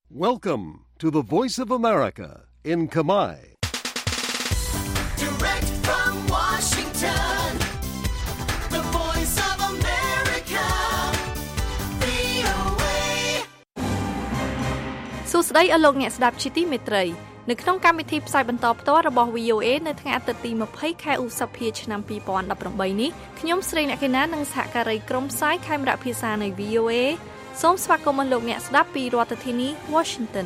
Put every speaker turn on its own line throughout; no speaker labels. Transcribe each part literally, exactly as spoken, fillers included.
Welcome to the Voice of America in Khmer.
Direct from Washington, the Voice of America, វី អូ เอ
សួស្តីអស់លោកអ្នកស្ដាប់ជាទីមេត្រីនៅក្នុងកម្មវិធីផ្សាយបន្តផ្ទាល់របស់ វី អូ เอ នៅថ្ងៃអាទិត្យទីยี่สิบខែឧសភាឆ្នាំยี่สิบสิบแปดនេះខ្ញុំស្រីអ្នកកេណានិងសហការីក្រុមផ្សាយខេមរៈភាសានៃ វី អូ เอ សូមស្វាគមន៍លោកអ្នកស្ដាប់ពីរដ្ឋធានី Washington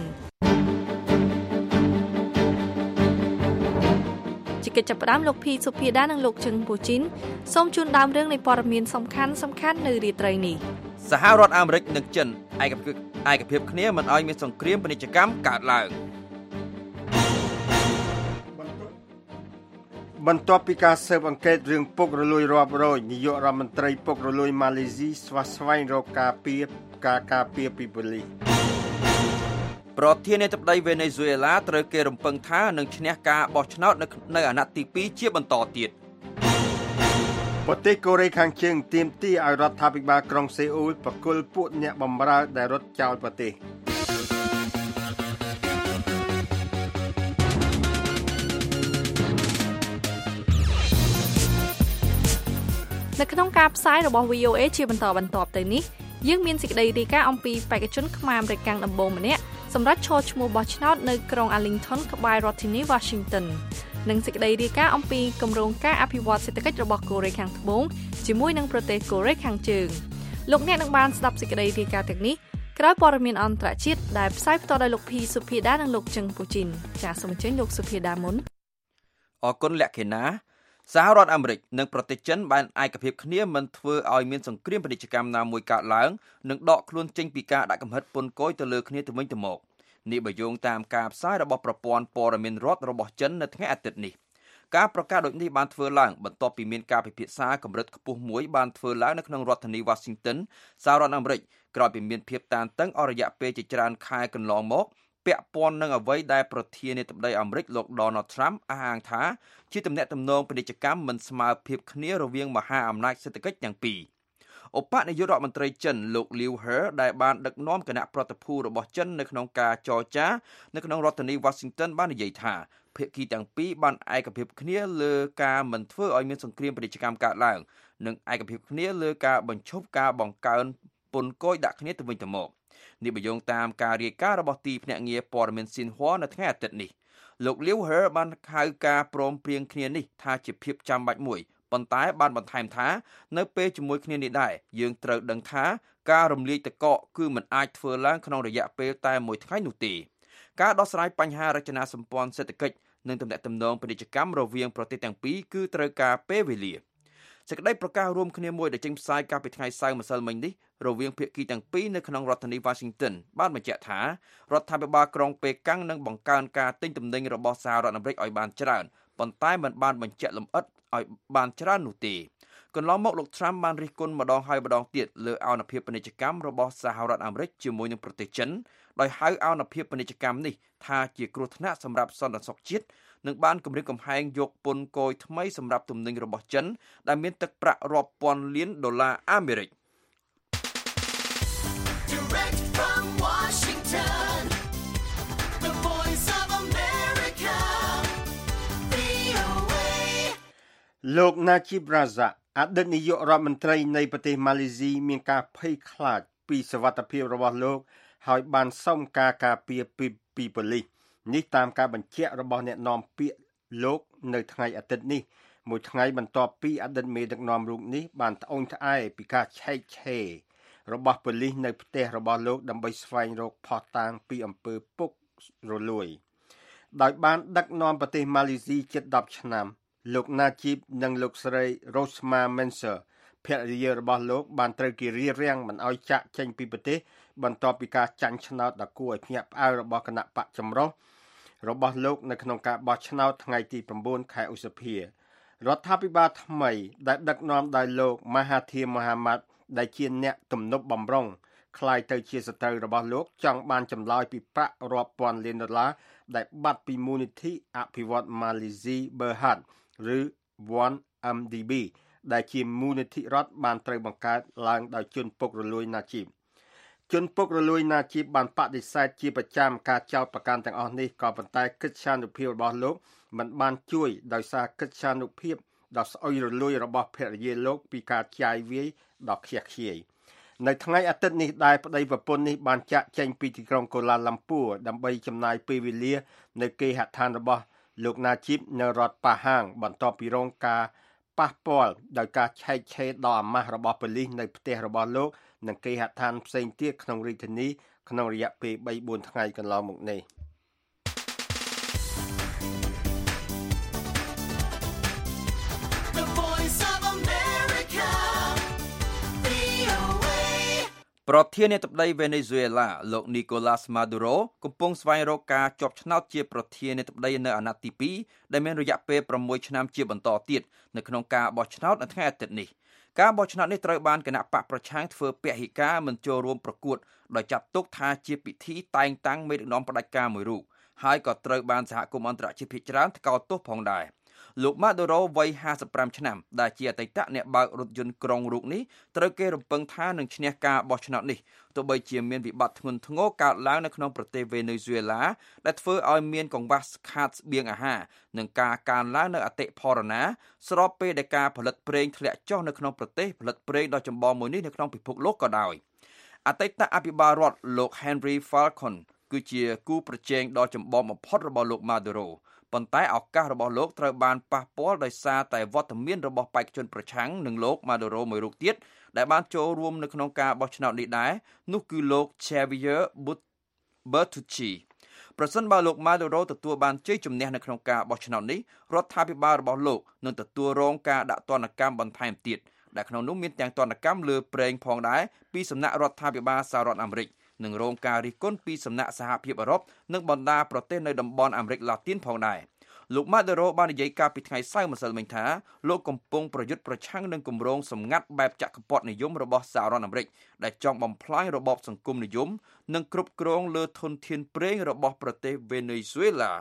ជាកិច្ចចាប់ផ្ដើមលោកភីសុភាដានិងលោកជឹងពូជីនសូមជូនដើមរឿងនៃព័ត៌មានសំខាន់សំខាន់នៅរាត្រីនេះ
សហរដ្ឋអាមេរិកនិងចិនឯកភាពឯកភាពគ្នាមិនឲ្យមានសង្គ្រាមពាណិជ្ជកម្មកើតឡើង
បន្ទាប់ពីការស៊ើបអង្កេតរឿងពុករលួយរាប់រយនាយករដ្ឋមន្ត្រីពុករលួយម៉ាឡេស៊ីស្វះស្វែងរកការពារការការពារពីប៉ូលីស
ប្រធានាធិបតីវេណេស៊ុយអេឡាត្រូវគេរំពឹងថានឹងឈ្នះការបោះឆ្នោតនៅអាណត្តិទីពីរជាបន្តទៀត
ប្រទេសកូរ៉េខាងជើងទាមទារឲ្យរដ្ឋាភិបាលក្រុងសេអ៊ូលបកគលពួកអ្នកបម្រើដែលរត់ចោលប្រទេស
នៅក្នុងការផ្សាយរបស់ វី អូ เอ ជាបន្តបន្ទាប់ទៅនេះយើងមានសេចក្តីរាយការណ៍អំពីបេក្ខជនខ្មែរអាមេរិកកាំងដំបូងម្នាក់សម្រាប់ឈរឈ្មោះបោះឆ្នោតនៅក្រុង Arlington ក្បែររដ្ឋធានី Washington និងសេចក្តីរាយការណ៍អំពីគម្រោងការអភិវឌ្ឍសេដ្ឋកិច្ចរបស់កូរ៉េខាងត្បូងជាមួយនឹងប្រទេសកូរ៉េខាងជើងលោកអ្នកនឹងបានស្ដាប់សេចក្តីរាយការណ៍ទាំងនេះក្រោយព័ត៌មានអន្តរជាតិដែលផ្សាយផ្ទាល់ដោយលោកភីសុភាដានិងលោកជឹងពូជីនចាសសូមអញ្ជើញលោកសុភាដាមុន
អរគុណលក្ខិណាសហរដ្ឋអាមេរិកនិងប្រទេសចិនបានឯកភាពគ្នាមិនធ្វើឲ្យមានសង្គ្រាមពាណិជ្ជកម្មណាមួយកើតឡើងនិងដកខ្លួនចេញពីការដាក់កំហិតពន្ធគយទៅលើគ្នាទៅវិញទៅមកនេះបើយោងតាមការផ្សាយរបស់ប្រព័ន្ធព័ត៌មានរដ្ឋរបស់ចិននៅថ្ងៃអាទិត្យនេះការប្រកាសដូចនេះបានធ្វើឡើងបន្ទាប់ពីមានការពិភាក្សាកម្រិតខ្ពស់មួយបានធ្វើឡើងនៅក្នុងរដ្ឋធានី Washington សហរដ្ឋអាមេរិកក្រោយពីមានភាពតានតឹងអស់រយៈពេលជាច្រើនខែកន្លងមកពាក់ព័ន្ធនឹងអ្វីដែលប្រធានាធិបតីអាមេរិកលោក Donald Trump អះអាងថាជាទំនាក់ទំនងពាណិជ្ជកម្មមិនស្មើភាពគ្នារវាងមហាអំណាចសេដ្ឋកិច្ចទាំងពីរឧបនាយករដ្ឋមន្ត្រីចិនលោក Liu He ដែលបានដឹកនាំគណៈប្រតិភូរបស់ចិននៅក្នុងការចរចានៅក្នុងរដ្ឋធានី Washington បាននិយាយថាភាគីទាំងពីរបានឯកភាពគ្នាលើការមិនធ្វើឲ្យមានសង្គ្រាមពាណិជ្ជកម្មកើតឡើងនិងឯកភាពគ្នាលើការបញ្ឈប់ការបង្កើនពន្ធគយដាក់គ្នាទៅវិញទៅមកនេះបញ្យោងតាមការរាយការណ៍របស់ទីភ្នាក់ងារព័ត៌មានស៊ីនហួរនៅថ្ងៃអាទិត្យនេះលោក Liu He បានហៅការព្រមព្រៀងគ្នានេះថាជាភាពចាំបាច់មួយប៉ុន្តែបានបន្ថែមថានៅពេលជាមួយគ្នានេះដែរយើងត្រូវដឹងថាការរំលាយទឹកកកគឺមិនអាចធ្វើឡើងក្នុងរយៈពេលតែមួយថ្ងៃនោះទេការដោះស្រាយបញ្ហារចនាសម្ព័ន្ធសេដ្ឋកិច្ចនិងទំនាក់ទំនងពាណិជ្ជកម្មរវាងប្រទេសទាំងពីរគឺត្រូវការពេលវេលាសេចក្តីប្រកាសរួមគ្នាមួយដែលចេញផ្សាយកាលពីថ្ងៃសៅរ៍ម្សិលមិញនេះរវាងភាគីទាំងពីរនៅក្នុងរដ្ឋធានី Washington បានបញ្ជាក់ថារដ្ឋាភិបាលក្រុងប៉េកាំងនឹងបង្កើនការទិញទំនិញរបស់សហរដ្ឋអាមេរិកឲ្យបានច្រើនប៉ុន្តែមិនបានបញ្ជាក់លម្អិតឲ្យបានច្រើននោះទេកន្លងមកលោក Trump បានរិះគន់ម្ដងហើយម្ដងទៀតលើអនុភាពពាណិជ្ជកម្មរបស់សហរដ្ឋអាមេរិកជាមួយនឹងប្រទេសចិនដោយហៅអនុភាពពាណិជ្ជកម្មនេះថាជាគ្រោះថ្នាក់សម្រាប់សន្តិសុខជាតិនិងបានគម្រាមកំហែងយកពន្ធគយថ្មីសម្រាប់ទំនិញរបស់ចិនដែលមានទឹកប្រាក់រាប់ពាន់លានដុល្លារអាមេរិក
Direct from Washington, the Voice of America, វី អូ เอ
លោក Najib Razak អតីតនាយករដ្ឋមន្ត្រីនៃប្រទេសម៉ាឡេស៊ីមានការភ័យខ្លាចពីសុវត្ថិភាពរបស់លោកហើយបានសុំការការពារពីពីប៉ូលីសនេះតាមការបញ្ជាក់របស់អ្នកនាំពាក្យលោកនៅថ្ងៃអាទិត្យនេះមួយថ្ងៃបន្ទាប់ពីអតីតមេដឹកនាំរូបនេះបានត្អូញត្អែពីការឆែកឆេររបស់ប៉ូលីសនៅផ្ទះរបស់លោកដើម្បីស្វែងរកភស្តុតាងពីអំពើពុករលួយដោយបានដឹកនាំប្រទេសម៉ាឡេស៊ីជិតដប់ឆ្នាំលោក Najib និងលោកស្រី Rosma Mansur ភរិយារបស់លោកបានត្រូវគេរារាំងមិនឲ្យចាក់ចេញពីប្រទេសបន្ទាប់ពីការចាញ់ឆ្នោតដ៏គួរឲ្យភ្ញាក់ផ្អើលរបស់គណៈបកចម្រុះរបស់លោកនៅក្នុងការបោះឆ្នោតថ្ងៃទី៩ខែឧសភារដ្ឋាភិបាលថ្មីដែលដឹកនាំដោយលោក Mahathir Mohamad ដែលជាអ្នកទំនប់បំរុងក្លាយទៅជាសត្រូវរបស់លោកចង់បានចម្លើយពីប្រាក់រាប់ពាន់លានដុល្លារដែលបាត់ពីមូលនិធិអភិវឌ្ឍម៉ាឡេស៊ី Berhad ឬ one M D B ដែលជាមូលនិធិរដ្ឋបានត្រូវបង្កើតឡើងដោយជនពុករលួយ Najib ជនពុករលួយណាជីបបានបដិសេធជាប្រចាំការចោទប្រកាន់ទាំងអស់នេះក៏ប៉ុន្តែកិត្យានុភាពរបស់លោកមិនបានជួយដោយសារកិត្យានុភាពដ៏ស្អុយរលួយរបស់ភរិយាលោកពីការចាយវាយដ៏ខ្ជះខ្ជាយនៅថ្ងៃអាទិត្យនេះដែរប្តីប្រពន្ធនេះបានចាក់ចែងពីទីក្រុងកូឡាឡាំពួរដើម្បីចំណាយពេលវេលានៅគេហដ្ឋានរបស់លោកណាជីបនៅរដ្ឋប៉ាហាងបន្ទាប់ពីរងការប៉ះពាល់ដោយការឆែកឆេរដ៏អាម៉ាស់របស់ប៉ូលីសនៅផ្ទះរបស់លោកនិងគេហដ្ឋានផ្សេងទៀតក្នុងរាជធានីក្នុងរយៈពេល 3បួន ថ្ងៃកន្លងមកនេះ
ប្រធានាធិបតីវេណេស៊ុយអេឡាលោក Nicolas Maduro កំពុងស្វែងរកការជាប់ឆ្នោតជាប្រធានាធិបតីនៅអាណត្តិទីពីរដែលមានរយៈពេល6ឆ្នាំជាបន្តទៀតនៅក្នុងការបោះឆ្នោតនៅថ្ងៃអាទិត្យនេះការបោះឆ្នោតនេះត្រូវបានគណៈបកប្រឆាំងធ្វើពហិការមិនចូលរួមប្រកួតដោយចាត់ទុកថាជាពិធីតែងតាំងមេដឹកនាំផ្ដាច់ការមួយរូបហើយក៏ត្រូវបានសហគមន៍អន្តរជាតិភាគច្រើនថ្កោលទោសផងដែរលោក Maduro វ័យห้าสิบห้าឆ្នាំដែលជាអតីតអ្នកបើករថយន្តក្រុងរូបនេះត្រូវគេរំពឹងថានឹងឈ្នះការបោះឆ្នោតនេះទោះបីជាមានវិបត្តិធ្ងន់ធ្ងរកើតឡើងនៅក្នុងប្រទេសវេណេស៊ុយអេឡាដែលធ្វើឲ្យមានកង្វះខាតស្បៀងអាហារនិងការកើនឡើងនៅអតិផរណាស្របពេលដែលការផលិតប្រេងធ្លាក់ចុះនៅក្នុងប្រទេសផលិតប្រេងដ៏ចម្បងមួយនេះនៅក្នុងពិភពលោកក៏ដោយអតីតអភិបាលរដ្ឋលោក Henry Falcon គឺជាគូប្រជែងដ៏ចម្បងបំផុតរបស់លោក Maduroប៉ុន្តែឱកាសរបស់លោកត្រូវបានប៉ះពាល់ដោយសារតែវត្តមានរបស់បេក្ខជនប្រឆាំងនឹងលោក Maduro មួយរូបទៀតដែលបានចូលរួមនៅក្នុងការបោះឆ្នោតនេះដែរនោះគឺលោក Javier Bertucci ប្រសិនបើលោក Maduro ទទួលបានជ័យជំនះនៅក្នុងការបោះឆ្នោតនេះរដ្ឋាភិបាលរបស់លោកនឹងទទួលរងការដាក់ទណ្ឌកម្មបន្ថែមទៀតដែលក្នុងនោះមានទាំងទណ្ឌកម្មលើប្រេងផងដែរពីសំណាក់រដ្ឋាភិបាលសហរដ្ឋអាមេរិកនិងរងការរិះគន់ពីសំណាក់សហភាពអឺរ៉ុបនិងបណ្ដាប្រទេសនៅតំបន់អាមេរិកឡាទីនផងដែរលោក Maduro បាននិយាយកាលពីថ្ងៃសៅរ៍ម្សិលមិញថាលោកកំពុងប្រយុទ្ធប្រឆាំងនឹងគម្រោងសម្ងាត់បែបចក្រពត្តិនិយមរបស់សហរដ្ឋអាមេរិកដែលចង់បំផ្លាញរបបសង្គមនិយមនិងគ្រប់គ្រងលើធនធានប្រេងរបស់ប្រទេសវេណេស៊ុយអេឡា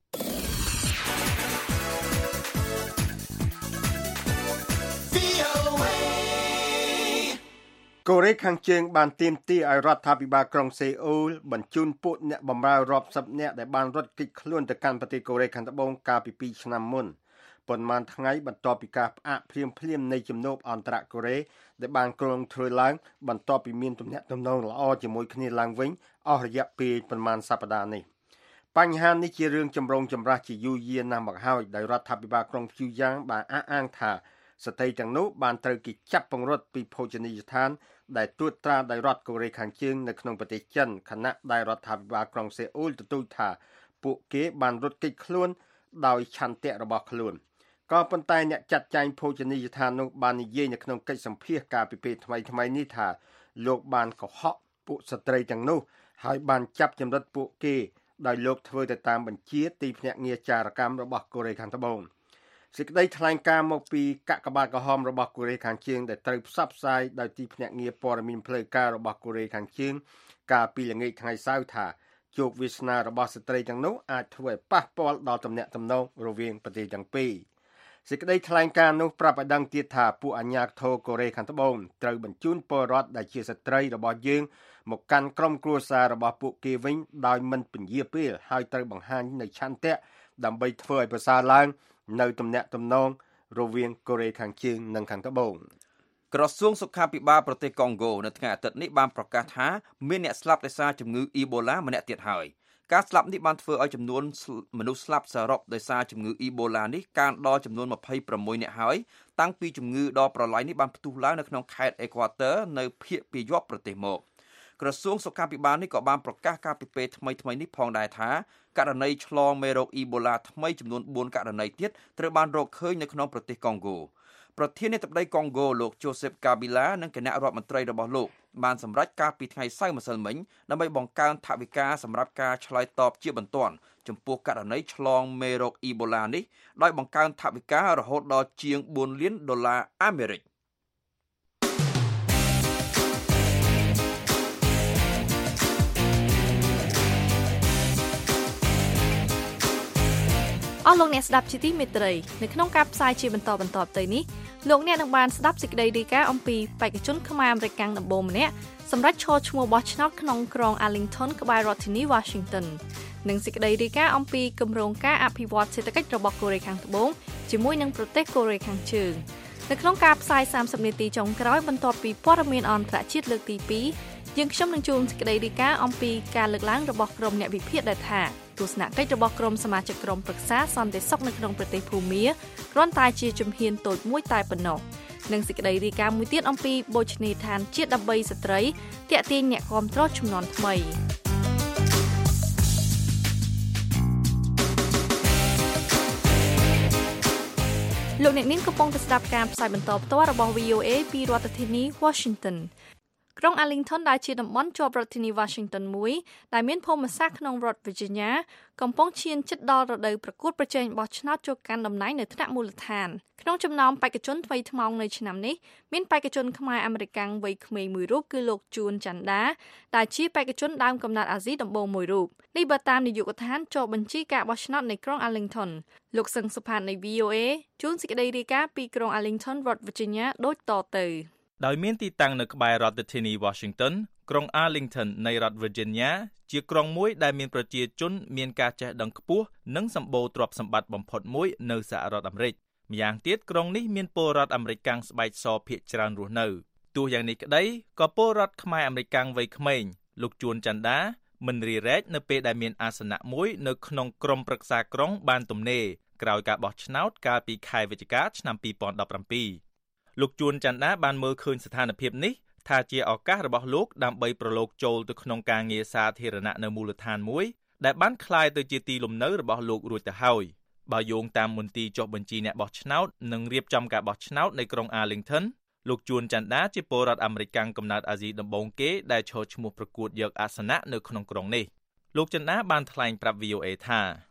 កូរ៉េខាងជើងបានទាមទារឲ្យរដ្ឋាភិបាលក្រុងសេអ៊ូលបញ្ជូនពួកអ្នកបម្រើរាប់សិបនាក់ដែលបានរត់គេចខ្លួនទៅកាន់ប្រទេសកូរ៉េខាងត្បូងកាលពីពីរឆ្នាំមុនប៉ុន្មានថ្ងៃបន្ទាប់ពីការផ្អាកភ្លាមភ្លាមនៃជំនួបអន្តរកូរ៉េដែលបានគ្រោងធ្វើឡើងបន្ទាប់ពីមានទំនាក់ទំនងល្អជាមួយគ្នាឡើងវិញអស់រយៈពេលប្រមាណសប្តាហ៍នេះបញ្ហានេះជារឿងចម្រូងចម្រាសជាយូរយារណាស់មកហើយដោយរដ្ឋាភិបាលក្រុងព្យូយ៉ាង បានអះអាងថាស្ត្រីទាំងនោះបានត្រូវគេចាប់ពង្រត់ពីភោជនីយដ្ឋានដែលត្រួតត្រាដោយរដ្ឋកូរ៉េខាងជើងនៅក្នុងប្រទេសចិនខណៈដែលរដ្ឋាភិបាលក្រុងសេអ៊ូលទទូចថាពួកគេបានរត់គេចខ្លួនដោយឆន្ទៈរបស់ខ្លួនក៏ប៉ុន្តែអ្នកចាត់ចែងភោជនីយដ្ឋាននោះបាននិយាយនៅក្នុងកិច្ចសម្ភាសន៍កាលពីពេលថ្មីថ្មីនេះថាលោកបានកុហកពួកស្ត្រីទាំងនោះហើយបានចាប់ចម្រិតពួកគេដោយលោកធ្វើទៅតាមបញ្ជាទីភ្នាក់ងារចារកម្មរបស់កូរ៉េខាងត្បូងសេចក្តីថ្លែងការណ៍មកពីកាកបាទក្រហមរបស់កូរ៉េខាងជើងដែលត្រូវផ្សព្វផ្សាយដោយទីភ្នាក់ងារព័ត៌មានផ្លូវការរបស់កូរ៉េខាងជើងកាលពីល្ងាចថ្ងៃសៅរ៍ថាជោគវាសនារបស់ស្ត្រីទាំងនោះអាចធ្វើឲ្យប៉ះពាល់ដល់ទំនាក់ទំនងរវាងប្រទេសទាំងពីរសេចក្តីថ្លែងការណ៍នោះប្រាប់ឲ្យដឹងទៀតថាពួកអាជ្ញាធរកូរ៉េខាងត្បូងត្រូវបញ្ជូនពលរដ្ឋដែលជាស្ត្រីរបស់យើងមកកាន់ក្រុមគ្រួសាររបស់ពួកគេវិញដោយមិនពន្យាពេលហើយត្រូវបង្ហាញនូវឆន្ទៈដើម្បីធ្វើឲ្យប្រសើរឡើងនៅទំនាក់ទំនងរវាងកូរ៉េខាងជើងនិងខាងត្បូង
ក្រសួងសុខាភិបាលប្រទេសកុងហ្គោនៅថ្ងៃអាទិត្យនេះបានប្រកាសថាមានអ្នកស្លាប់ដោយសារជំងឺអ៊ីបូឡាម្នាក់ទៀតហើយការស្លាប់នេះបានធ្វើឲ្យចំនួនមនុស្សស្លាប់សរុបដោយសារជំងឺអ៊ីបូឡានេះកើនដល់ចំនួនยี่สิบหกនាក់ហើយតាំងពីជំងឺដ៏ប្រឡាយនេះបានផ្ទុះឡើងនៅក្នុងខេត្តអេក្វាទ័រនៅភាគពាយ័ព្យប្រទេសមកក្រសួងសុខាភិបាលនេះក៏បានប្រកាសកាលពីពេលថ្មីៗនេះផងដែរថាករណីឆ្លងមេរោគអ៊ីបូឡាថ្មីចំនួនបួនករណីទៀតត្រូវបានរកឃើញនៅក្នុងប្រទេសកុងហ្គោប្រធានាធិបតីកុងហ្គោលោក Joseph Kabila និងគណៈរដ្ឋមន្ត្រីរបស់លោកបានសម្រេចកាលពីថ្ងៃសៅរ៍ម្សិលមិញដើម្បីបង្កើនថវិកាសម្រាប់ការឆ្លើយតបជាបន្ទាន់ចំពោះករណីឆ្លងមេរោគអ៊ីបូឡានេះដោយបង្កើនថវិការហូតដល់ជាងបួនលានដុល្លារអាមេរិក
អស់លោកអ្នកស្ដាប់ជាទីមេត្រីនៅក្នុងការផ្សាយជាបន្តបន្តទៅនេះលោកអ្នកនឹងបានស្ដាប់សេចក្តីរាយការណ៍អំពីបេក្ខជនខ្មែរអាមេរិកដំបូងម្នាក់សម្រាប់ឈរឈ្មោះបោះឆ្នោតក្នុងក្រុង Arlington ក្បែររដ្ឋធានី Washington និងសេចក្តីរាយការណ៍អំពីគម្រោងការអភិវឌ្ឍសេដ្ឋកិច្ចរបស់កូរ៉េខាងត្បូងជាមួយនឹងប្រទេសកូរ៉េខាងជើងនៅក្នុងការផ្សាយសាមសិបនាទីចុងក្រោយបន្ទាប់ពីព័ត៌មានអន្តរជាតិលើកទីពីរយើងខ្ញុំនឹងជួនសេចក្តីរាយការណ៍អំពីការលើកឡើងរបស់ក្រុមអ្នកវិភាគដែលថាទស្សនកិច្ចរបស់ក្រុមសមាជិកក្រុមប្រឹក្សាសន្តិសុខនៅក្នុងប្រទេសភូមាគ្រាន់តែជាជំហានតូចមួយតែប៉ុណ្ណោះនិងសេចក្តីរាយការណ៍មួយទៀតអំពីបូជនីយដ្ឋានជាតិដើម្បីស្ត្រីទាក់ទាញអ្នកគាំទ្រជំនាន់ថ្មីលោកអ្នកនាងកំពុងស្ដាប់ការផ្សាយបន្តផ្ទាល់របស់ វី អូ အေ ពីរដ្ឋធានី Washington ក្រុង Arlington ដែលជាតំបន់ជាប់រដ្ឋធានី Washington មួយដែលមានភូមិសាស្ត្រក្នុងរដ្ឋ Virginia កំពុងឈានជិតដល់រដូវប្រកួតប្រជែងបោះឆ្នោតចូលកាន់តំណែងនៅថ្នាក់មូលដ្ឋានក្នុងចំណោមបេក្ខជនថ្មីថ្មោងនៅឆ្នាំនេះមានបេក្ខជនខ្មែរអាមេរិកវ័យក្មេងមួយរូបគឺលោកជួនច័ន្ទដាដែលជាបេក្ខជនដើមកំណើតអាស៊ីដំបូងមួយរូបនេះបើតាមនាយកដ្ឋានចុះបញ្ជីការបោះឆ្នោតនៃក្រុង Arlington លោកសឹងសុផាតនៃ វី អូ အေ ជួនសេចក្តីរាយការណ៍ពីក្រុង Arlington រដ្ឋ Virginia ដូចតទៅ
ដោយមានទីតាំងនៅក្បែររដ្ឋធានី Washington ក្រុង Arlington នៃរដ្ឋ Virginia ជាក្រុងមួយដែលមានប្រជាជនមានការចេះដឹងខ្ពស់និងសម្បូរទ្រព្យសម្បត្តិបំផុតមួយនៅសហរដ្ឋអាមេរិកម្យ៉ាងទៀតក្រុងនេះមានពលរដ្ឋអាមេរិកស្បែកសភាគច្រើនរស់នៅទោះយ៉ាងនេះក្តីក៏ពលរដ្ឋខ្មែរអាមេរិកវ័យក្មេងលោកជួនច័ន្ទដាមិនរីរែកនៅពេលដែលមានអាសនៈមួយនៅក្នុងក្រុមប្រឹក្សាក្រុងបានទំនេរក្រោយការបោះឆ្នោតកាលពីខែវិច្ឆិកាឆ្នាំពីរពាន់ដប់ប្រាំពីរលោកជួនច័ន្ទដាបានមើលឃើញស្ថានភាពនេះថាជាឱកាសរបស់លោកដើម្បីប្រឡូកចូលទៅក្នុងការងារសាធារណៈនៅមូលដ្ឋានមួយដែលបានក្លាយទៅជាទីលំនៅរបស់លោករួចទៅហើយបើយោងតាមមន្ទីរចុះបញ្ជីអ្នកបោះឆ្នោតនិងរៀបចំការបោះឆ្នោតនៅក្រុង Arlington លោកជួនច័ន្ទដាជាពលរដ្ឋអាមេរិកកំណើតអាស៊ីដំបូងគេដែលឈរឈ្មោះប្រកួតយកអាសនៈនៅក្នុងក្រុងនេះលោកច័ន្ទដាបានថ្លែងប្រាប់ វី អូ အေ ថា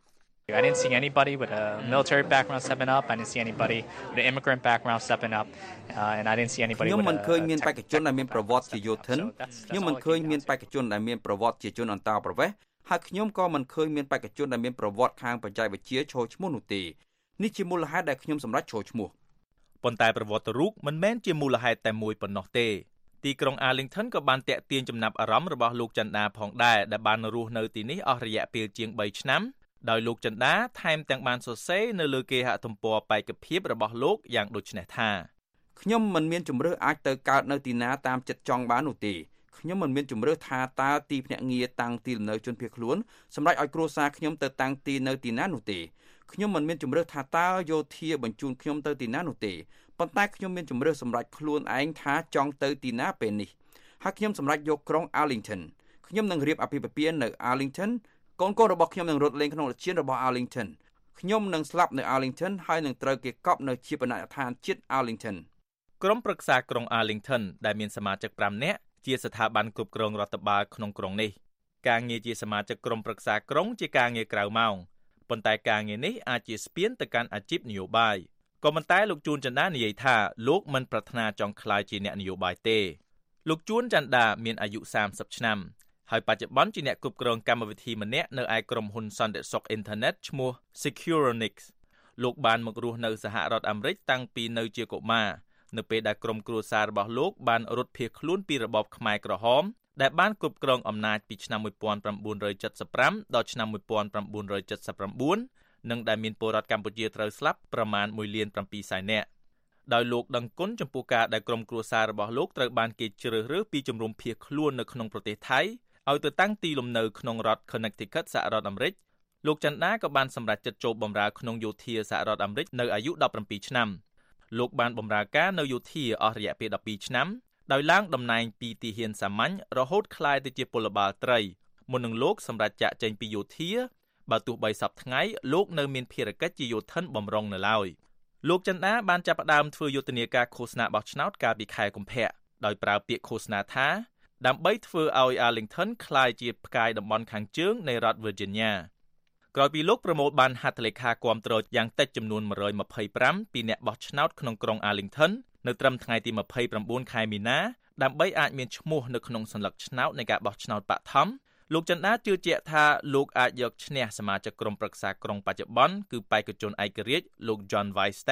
I didn't see anybody with a military background stepping up. I didn't see anybody with an immigrant background stepping up. Uh, and I didn't see anybody with a
ខ្ញុំមិនឃើញមានបេក្ខជនដែលមានប្រវត្តិជាយោធិនខ្ញុំមិនឃើញមានបេក្ខជនដែលមានប្រវត្តិជាជនអន្តោប្រវេសន៍ហើយខ្ញុំក៏មិនឃើញមានបេក្ខជនដែលមានប្រវត្តិខាងបច្ចេកវិទ្យាឈរឈ្មោះនោះទេនេះជាមូលហេតុដែលខ្ញុំសម្រេចឈរឈ្មោះ
ប៉ុន្តែប្រវត្តិរូបមិនមែនជាមូលហេតុតែមួយប៉ុណ្ណោះទេទីក្រុង Arlington ក៏បានទាក់ទាញចំណាប់អារម្មណ៍របស់លោកច័ន្ទដាផងដែរដែលបានរស់នៅទីនេះអស់រយៈពេលជាងបីឆ្នាំដោយលោកច័ន្ទដាថែមទាំងបានសរសេរនៅលើគេហទំព័របេក្ខភាពរបស់លោកយ៉ាងដូចនេះថា
ខ្ញុំមិនមានជំរឿសអាចទៅកើតនៅទីណាតាមចិត្តចង់បាននោះទេខ្ញុំមិនមានជំរឿសថាតើទីភ្នាក់ងារតាំងទីលំនៅជនភៀសខ្លួនសម្រាប់ឲ្យគ្រួសារខ្ញុំទៅតាំងទីនៅទីណានោះទេខ្ញុំមិនមានជំរឿសថាតើយោធាបញ្ជូនខ្ញុំទៅទីណានោះទេប៉ុន្តែខ្ញុំមានជំរឿសសម្រាប់ខ្លួនឯងថាចង់ទៅទីណាពេលនេះហើយខ្ញុំសម្រេចយកក្រុង Arlington ខ្ញុំនឹងរៀបអាពាហ៍ពិពាហ៍នៅ Arlingtonកូនកូនរបស់ខ្ញុំនឹងរត់លេងក្នុងឧទ្យានរបស់ Arlington ខ្ញុំនឹងស្លាប់នៅ Arlington ហើយនឹងត្រូវគេកប់នៅជាបណ្ឌដ្ឋានជាតិ Arlington
ក្រុមប្រឹក្សាក្រុង Arlington ដែលមានសមាជិកប្រាំនាក់ជាស្ថាប័នគ្រប់គ្រងរដ្ឋបាលក្នុងក្រុងនេះការងារជាសមាជិកក្រុមប្រឹក្សាក្រុងជាការងារក្រៅម៉ោងប៉ុន្តែការងារនេះអាចជាស្ពានទៅកាន់អាជីពនយោបាយក៏ប៉ុន្តែលោកជួនច័ន្ទដានិយាយថាលោកមិនប្រាថ្នាចង់ក្លាយជាអ្នកនយោបាយទេលោកជួនច័ន្ទដាមានអាយុសាមសិបឆ្នាំហើយបច្ចុប្បន្នជាអ្នកគ្រប់គ្រងកម្មវិធីម្នាក់នៅឯក្រុមហ៊ុនសន្តិសុខអ៊ីនធឺណិតឈ្មោះ Securonix លោកបានមករស់នៅសហរដ្ឋអាមេរិកតាំងពីនៅជាកុមារនៅពេលដែលក្រុមគ្រួសាររបស់លោកបានរត់ភៀសខ្លួនពីរបបខ្មែរក្រហមដែលបានគ្រប់គ្រងអំណាចពីឆ្នាំmột nghìn chín trăm七十五ដល់ឆ្នាំmột nghìn chín trăm七mươi chínនិងដែលមានពលរដ្ឋកម្ពុជាត្រូវស្លាប់ប្រមាណមួយលានប្រាំពីរសែននាក់ដោយលោកដឹងគុណចំពោះការដែលក្រុមគ្រួសាររបស់លោកត្រូវបានគេជ្រើសរើសពីជំរំភៀសខ្លួននៅក្នុងប្រទេសថៃឲ្យទៅតាំងទីលំនៅក្នុងរដ្ឋ Connecticut សហរដ្ឋអាមេរិកលោកច័ន្ទដាក៏បានសម្រេចចិត្តចូលបម្រើក្នុងយោធាសហរដ្ឋអាមេរិកនៅអាយុដប់ប្រាំពីរឆ្នាំលោកបានបម្រើការនៅយោធាអស់រយៈពេលដប់ពីរឆ្នាំដោយឡើងតំណែងពីទាហានសាមញ្ញរហូតក្លាយទៅជាពលបាលត្រីមុននឹងលោកសម្រេចចាកចេញពីយោធាបើទោះបីសពថ្ងៃលោកនៅមានភារកិច្ចជាយោធិនបម្រុងនៅឡើយលោកច័ន្ទដាបានចាប់ផ្ដើមធ្វើយុទ្ធនាការឃោសនាបោះឆ្នោតកាលពីខែកុម្ភៈដោយប្រើពាក្យឃោសនាថាដើម្បីធ្វើឲ្យ Arlington ក្លាយជាផ្កាយតំបន់ខាងជើងនៃរដ្ឋ Virginia ក្រោយពីលោកប្រមូលបានហត្ថលេខាគាំទ្រយ៉ាងតិចចំនួនmột trăm hai mươi lămពីអ្នកបោះឆ្នោតក្នុងក្រុង Arlington នៅត្រឹមថ្ងៃទីยี่สิบเก้าខែមីនាដើម្បីអាចមានឈ្មោះនៅក្នុងសញ្ញាឆ្នោតនៃការបោះឆ្នោតបឋមលោកច័ន្ទដាជឿជាក់ថាលោកអាចយកឈ្នះសមាជិកក្រុមប្រឹក្សាក្រុងបច្ចុប្បន្នគឺបេក្ខជនឯករាជ្យលោក John Weisstadt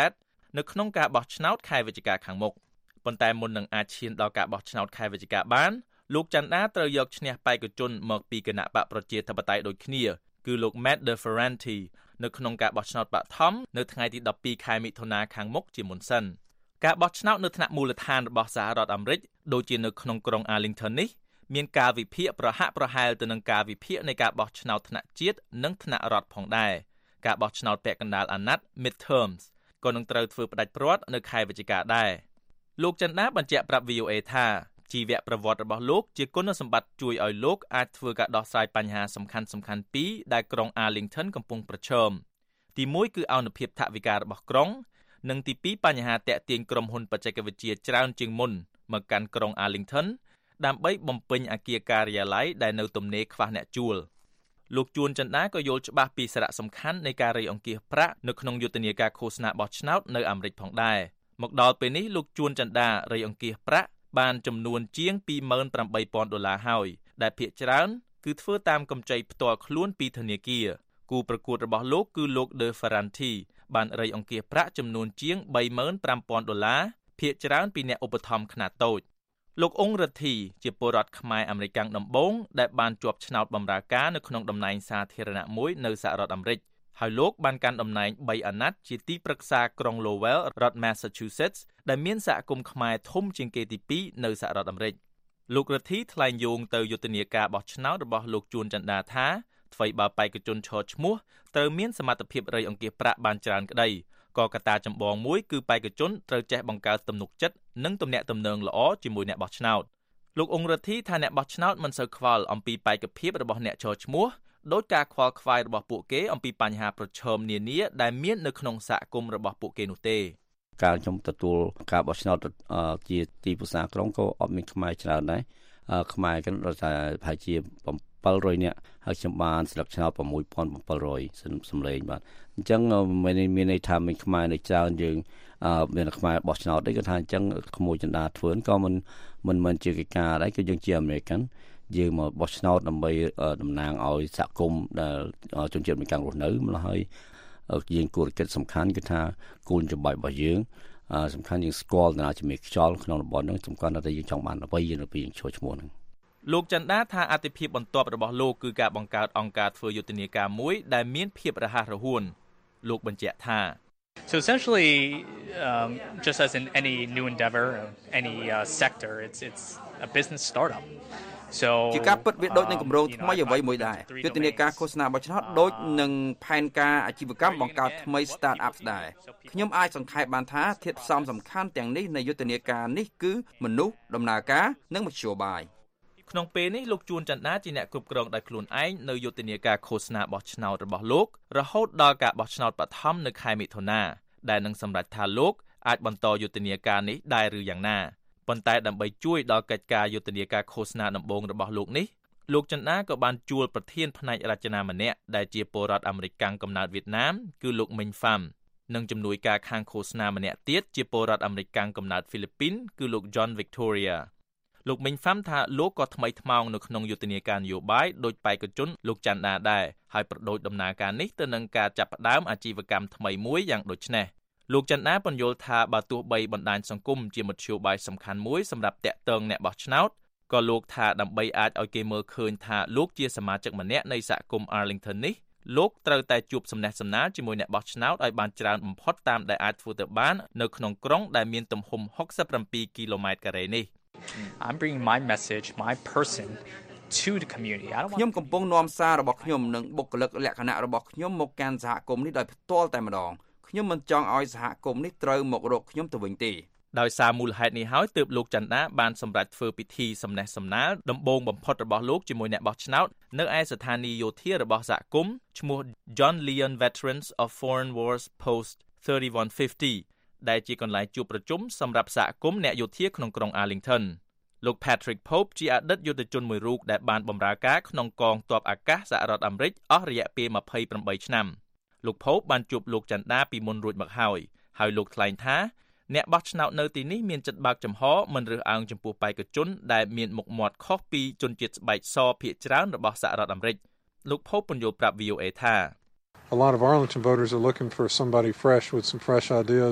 នៅក្នុងការបោះឆ្នោតខែវិច្ឆិកាខាងមុខប៉ុន្តែមុននឹងអាចឈានដល់ការបោះឆ្នោតខែវិច្ឆិកាបានលោកច័ន្ទដាត្រូវយកឈ្នះបេក្ខជនមកពីគណៈបកប្រជាធិបតេយ្យដូចគ្នាគឺលោក Matt DeFerranti នៅក្នុងការបោះឆ្នោតបឋមនៅថ្ងៃទីដប់ពីរខែមិថុនាខាងមុខជាមុនសិនការបោះឆ្នោតនៅថ្នាក់មូលដ្ឋានរបស់សហរដ្ឋអាមេរិកដូចជានៅក្នុងក្រុង Arlington នេះមានការវិភាគប្រហាក់ប្រហែលទៅនឹងការវិភាគនៃការបោះឆ្នោតថ្នាក់ជាតិនិងថ្នាក់រដ្ឋផងដែរការបោះឆ្នោតពាក់កណ្ដាលអាណត្តិ midterms ក៏នឹងត្រូវធ្វើផ្ដាច់ព្រាត់នៅខែវិច្ឆិកាដែរលោកច័ន្ទដាបញ្ជាក់ប្រាប់ V O A ថាជីវប្រវត្តិរបស់លោកជាគុណសម្បត្តិជួយឲ្យលោកអាចធ្វើការដោះស្រាយបញ្ហាសំខាន់សំខាន់ពីរដែលក្រុង Arlington កំពុងប្រឈមទីមួយគឺអនុភាពថវិការបស់ក្រុងនិងទីពីរបញ្ហាតាក់ទាញក្រុមហ៊ុនបច្ចេកវិទ្យាច្រើនជាងមុនមកកាន់ក្រុង Arlington ដើម្បីបំពេញអគារការិយាល័យដែលនៅទំនេរខ្វះអ្នកជួលលោកជួនច័ន្ទដាក៏យល់ច្បាស់ពីសារៈសំខាន់នៃការរៃអង្គាសប្រាក់នៅក្នុងយុទ្ធនាការឃោសនាបោះឆ្នោតនៅអាមេរិកផងដែរមកដល់ពេលនេះលោកជួនច័ន្ទដារៃអង្គាសប្រាក់បានចំនួនជាង ពីរម៉ឺនប្រាំបីពាន់ដុល្លារហើយដែលភាគច្រើនគឺធ្វើតាមកម្ចីផ្ទាល់ខ្លួនពីធនាគារគូប្រកួតរបស់លោកគឺលោក DeFerranti បានរៃអង្គាសប្រាក់ចំនួនជាង បីម៉ឺនប្រាំពាន់ដុល្លារភាគច្រើនពីអ្នកឧបត្ថម្ភខ្នាតតូចលោកអ៊ុងរទ្ធីជាពលរដ្ឋខ្មែរអាមេរិកដំបូងដែលបានជាប់ឆ្នោតបម្រើការនៅក្នុងតំណែងសាធារណៈមួយនៅសហរដ្ឋអាមេរិកហើយលោកបានកាន់តំណែងបីអាណត្តិជាទីប្រឹក្សាក្រុង Lowell រដ្ឋ Massachusetts ដែលមានសហគមន៍ខ្មែរធំជាងគេទីពីរនៅសហរដ្ឋអាមេរិកលោករទ្ធីថ្លែងយោងទៅយុទ្ធនាការបោះឆ្នោតរបស់លោកជួនច័ន្ទដាថាថ្មីបើបេក្ខជនឈរឈ្មោះត្រូវមានសមត្ថភាពរៃអង្គាសប្រាក់បានច្រើនក្តីក៏កត្តាចម្បងមួយគឺបេក្ខជនត្រូវចេះបង្កើតទំនុកចិត្តនិងទំនាក់ទំនងល្អជាមួយអ្នកបោះឆ្នោតលោកអ៊ុងរទ្ធីថាអ្នកបោះឆ្នោតមិនសូវខ្វល់អំពីបេក្ខភាពរបស់អ្នកឈរឈ្មោះដោយការខ្វល់ខ្វាយរបស់ពួកគេអំពីបញ្ហាប្រឈមនានាដែលមាននៅក្នុងសហគមន៍របស់ពួកគេនោះទេ
ការខ្ញុំទទួលការបោះឆ្នោតជាទីប្រឹក្សាក្រុងក៏អត់មានខ្មែរច្រើនដែរខ្មែរក៏តែប្រហែលជាbảy trămនាក់ហើយខ្ញុំបានស្លឹកឆ្នោតsáuពាន់bảy trămសម្លេងបាទអញ្ចឹងមានមានន័យថាមានខ្មែរនៅច្រើនយើងមានខ្មែរបោះឆ្នោតនេះគឺថាអញ្ចឹងក្មួយចន្ទាធ្វើក៏មិនមិនមិនជាកិច្ចការដែរគឺយើងជាអាមេរិកយើងមកបោះឆ្នោតដើម្បីតំណាងឲ្យសហគមន៍ដែលជនជាតិមានការរស់នៅម្ល៉េះហើយយើងគួរគិតសំខាន់គឺថាគោលចំបាច់របស់យើងសំខាន់យើងស្គាល់តាជាមេខ្យល់ក្នុងតំបន់ហ្នឹងសំខាន់ថាយើងចង់បានអ្វីយើងពីយើងឈរឈ្មោះហ្នឹង
លោកច័ន្ទដាថាអតិភិបបន្ទាប់របស់លោកគឺការបង្កើតអង្គការធ្វើយុទ្ធនាការមួយដែលមានភាពរហ័សរហួនលោកបញ្ជាក់ថា
So essentially, um, just as in any new endeavor, any uh, sector, it's it's a business startup. So
ជាការពិតវាដូចនឹងគម្រោងថ្មីអ្វីមួយដែរយុទ្ធនាការឃោសនាបោះឆ្នោតដូចនឹងផែនការអាជីវកម្មបង្កើតថ្មី start-up ដែរខ្ញុំអាចសង្ខេបបានថាធាតុផ្សំសំខាន់ទាំងនេះនៃយុទ្ធនាការនេះគឺមនុស្សដំណើរការនិងមធ្យោបាយ
ក្នុងពេលនេះលោកជួនច័ន្ទដាជាអ្នកគ្រប់គ្រងដោយខ្លួនឯងនៅយុទ្ធនាការឃោសនាបោះឆ្នោតរបស់លោករហូតដល់ការបោះឆ្នោតបឋមនៅខែមិថុនាដែលនឹងសម្រេចថាលោកអាចបន្តយុទ្ធនាការនេះដែរឬយ៉ាងណាប៉ុន្តែដើម្បីជួយដល់កិច្ចការយុទ្ធនាការឃោសនាដំបូងរបស់លោកនេះលោកច័ន្ទដាក៏បានជួលប្រធានផ្នែករចនាម្នាក់ដែលជាពលរដ្ឋអាមេរិកកំណើតវៀតណាមគឺលោកមីងហ្វាំនិងជំនួយការខាងឃោសនាម្នាក់ទៀតជាពលរដ្ឋអាមេរិកកំណើតហ្វីលីពីនគឺលោក John Victoriaលោកមីងហ្វាំថាលោកក៏ថ្មីថ្មោងនៅក្នុងយុទ្ធនាការនយោបាយដោយបេក្ខជនលោកច័ន្ទដាដែរហើយប្រដូចដំណើរការនេះទៅនឹងការចាប់ផ្ដើមអាជីវកម្មថ្មីមួយយ៉ាងដូចនេះលោកច័ន្ទដាបញ្យល់ថាបើទោះបីបណ្ដាញសង្គមជាមធ្យោបាយសំខាន់មួយសម្រាប់តាក់ទងអ្នកបោះឆ្នោតក៏លោកថាដើម្បីអាចឲ្យគេមើលឃើញថាលោកជាសមាជិកម្នាក់នៃសហគមន៍ Arlington នេះលោកត្រូវតែជួបសំណេះសំណាលជាមួយអ្នកបោះឆ្នោតឲ្យបានច្រើនបំផុតតាមដែលអាចធ្វើទៅបាននៅក្នុងក្រុងដែលមានទំហំหกสิบเจ็ดគីឡូម៉ែត្រការ៉េនេះ
I'm bringing my message, my person to the community. I don't want
ខ្ញុំកំពុងនាំសាររបស់ខ្ញុំនិងបុគ្គលិកលក្ខណៈរបស់ខ្ញុំមកកាន់សហគមន៍នេះដោយផ្ទាល់តែម្ដងខ្ញុំមិនចង់ឲ្យសហគមន៍នេះត្រូវមករកខ្ញុំទៅវិញទេ
ដោយសារមូលហេតុនេះហើយទើបលោកច័ន្ទដាបានសម្រេចធ្វើពិធីសំណេះសំណាលដំបូងបំផុតរបស់លោកជាមួយអ្នកបោះឆ្នោតនៅឯស្ថានីយយោធារបស់សហគមន៍ឈ្មោះ John Leon Veterans of Foreign Wars Post thirty-one fiftyដែលជាកន្លែងជួបប្រជុំសម្រាប់សហគមន៍អ្នកយោធាក្នុងក្រុង Arlington លោក Patrick Pope ជាអតីតយុទ្ធជនមួយរូបដែលបានបម្រើការក្នុងកងទ័ពអាកាសសហរដ្ឋអាមេរិកអស់រយៈពេលยี่สิบแปดឆ្នាំលោក Pope បានជួបលោកច័ន្ទដាពីមុនរួចមកហើយហើយលោកថ្លែងថាអ្នកបោះឆ្នោតនៅទីនេះមានចិត្តបើកចំហមិនរើសអើងចំពោះបេក្ខជនដែលមានមុខមាត់ខុសពីជនជាតិស្បែកសភាគច្រើនរបស់សហរដ្ឋអាមេរិកលោក Pope បញ្យល់ប្រាប់ V O A ថា
A lot of Arlington voters are looking for somebody fresh with some fresh ideas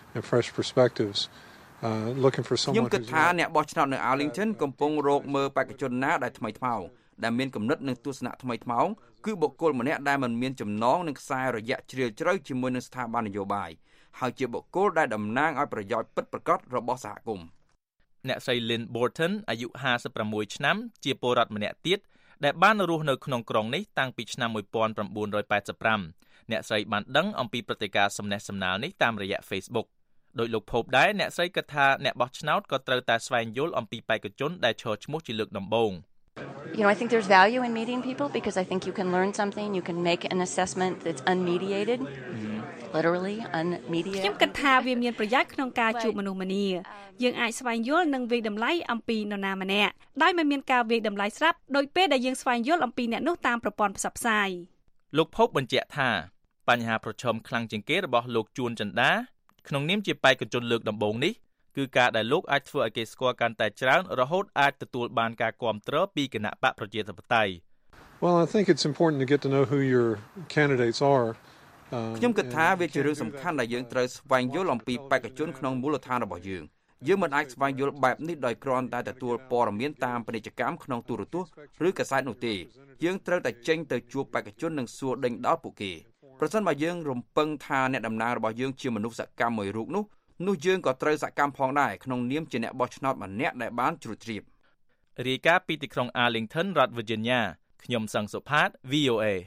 and fresh perspectives uh looking for
ខ្ញុំ
someone
គិតថាអ្នកបោះឆ្នោតនៅ Arlington កំពុងរកមើលបេក្ខជនណាដែលថ្មីថ្មោងដែលមានគំនិតនិងទស្សនៈថ្មីថ្មោងគឺបុគ្គលម្នាក់ដែលមិនមានចំណងនឹងខ្សែរយៈជ្រាលជ្រៅជាមួយនឹងស្ថាប័ននយោបាយហើយជាបុគ្គលដែលតំណាងឲ្យប្រយោជន៍ពិតប្រាកដរបស់សហគមន៍
អ្នកស្រី Lynn Borton អាយុห้าสิบหกឆ្នាំជាពលរដ្ឋម្នាក់ទៀតដែលបានរស់នៅក្នុងក្រុងនេះតាំងពីឆ្នាំnineteen eighty-fiveអ្នកស្រីបានដឹងអំពីព្រឹត្តិការណ៍សំណេះសំណាលនេះតាមរយៈ Facebook ដោយលោក Pope ដែរអ្នកស្រីគិតថាអ្នកបោះឆ្នោតក៏ត្រូវតែស្វែងយល់អំពីបេក្ខជនដែលឈរឈ្មោះជាលើកដំបូង
You know, I think there's value in meeting people because I think you can learn something, you can make an assessment that's unmediated, mm-hmm. literally unmediated.
ខ្ញុំគិតថាវាមានប្រយោជន៍ក្នុងការជួបមនុស្សម្នាយើងអាចស្វែងយល់និងវាយតម្លៃអំពីនរណាម្នាក់ដោយមិនមានការវាយតម្លៃស្រាប់ដោយពេលដែលយើងស្វែងយល់អំពីអ្នកនោះតាមប្រព័ន្ធផ្សព្វផ្សាយ
លោក Pope បញ្ជាក់ថាបញ្ហាប្រឈមខ្លាំងជាងគេរបស់លោកជួនចន្ទាក្នុងនាមជាបេក្ខជនលើកដំបូងនេះគឺការដែលលោកអាចធ្វើឲ្យគេស្គាល់កាន់តែច្រើនរហូតអាចទទួលបានការគាំទ្រពីគណៈបកប្រជាធិបតេយ្យ
Well, I think it's important to get to know who your candidates are.
ខ្ញុំគិតថាវាជារឿងសំខាន់ដែលយើងត្រូវស្វែងយល់អំពីបេក្ខជនក្នុងមូលដ្ឋានរបស់យើងយើងមិនអាចស្វែងយល់បែបនេះដោយគ្រាន់តែទទួលព័ត៌មានតាមពាណិជ្ជកម្មក្នុងទូរទស្សន៍ឬកាសែតនោះទេយើងត្រូវតែចេញទៅជួបបេក្ខជននិងសួរដេញដោលពួកគេប្រសិនបើយើងរំពឹងថាអ្នកតំណាងរបស់យើងជាមនុស្សសកម្មមួយរូបនោះនោះយើងក៏ត្រូវសកម្មផងដែរក្នុងនាមជាអ្នកបោះឆ្នោតម្នាក់ដែលបានជ្រួតជ្រាប
រាយការណ៍ពីទីក្រុង Arlington រដ្ឋ Virginia ខ្ញុំសង្សុផាត V O A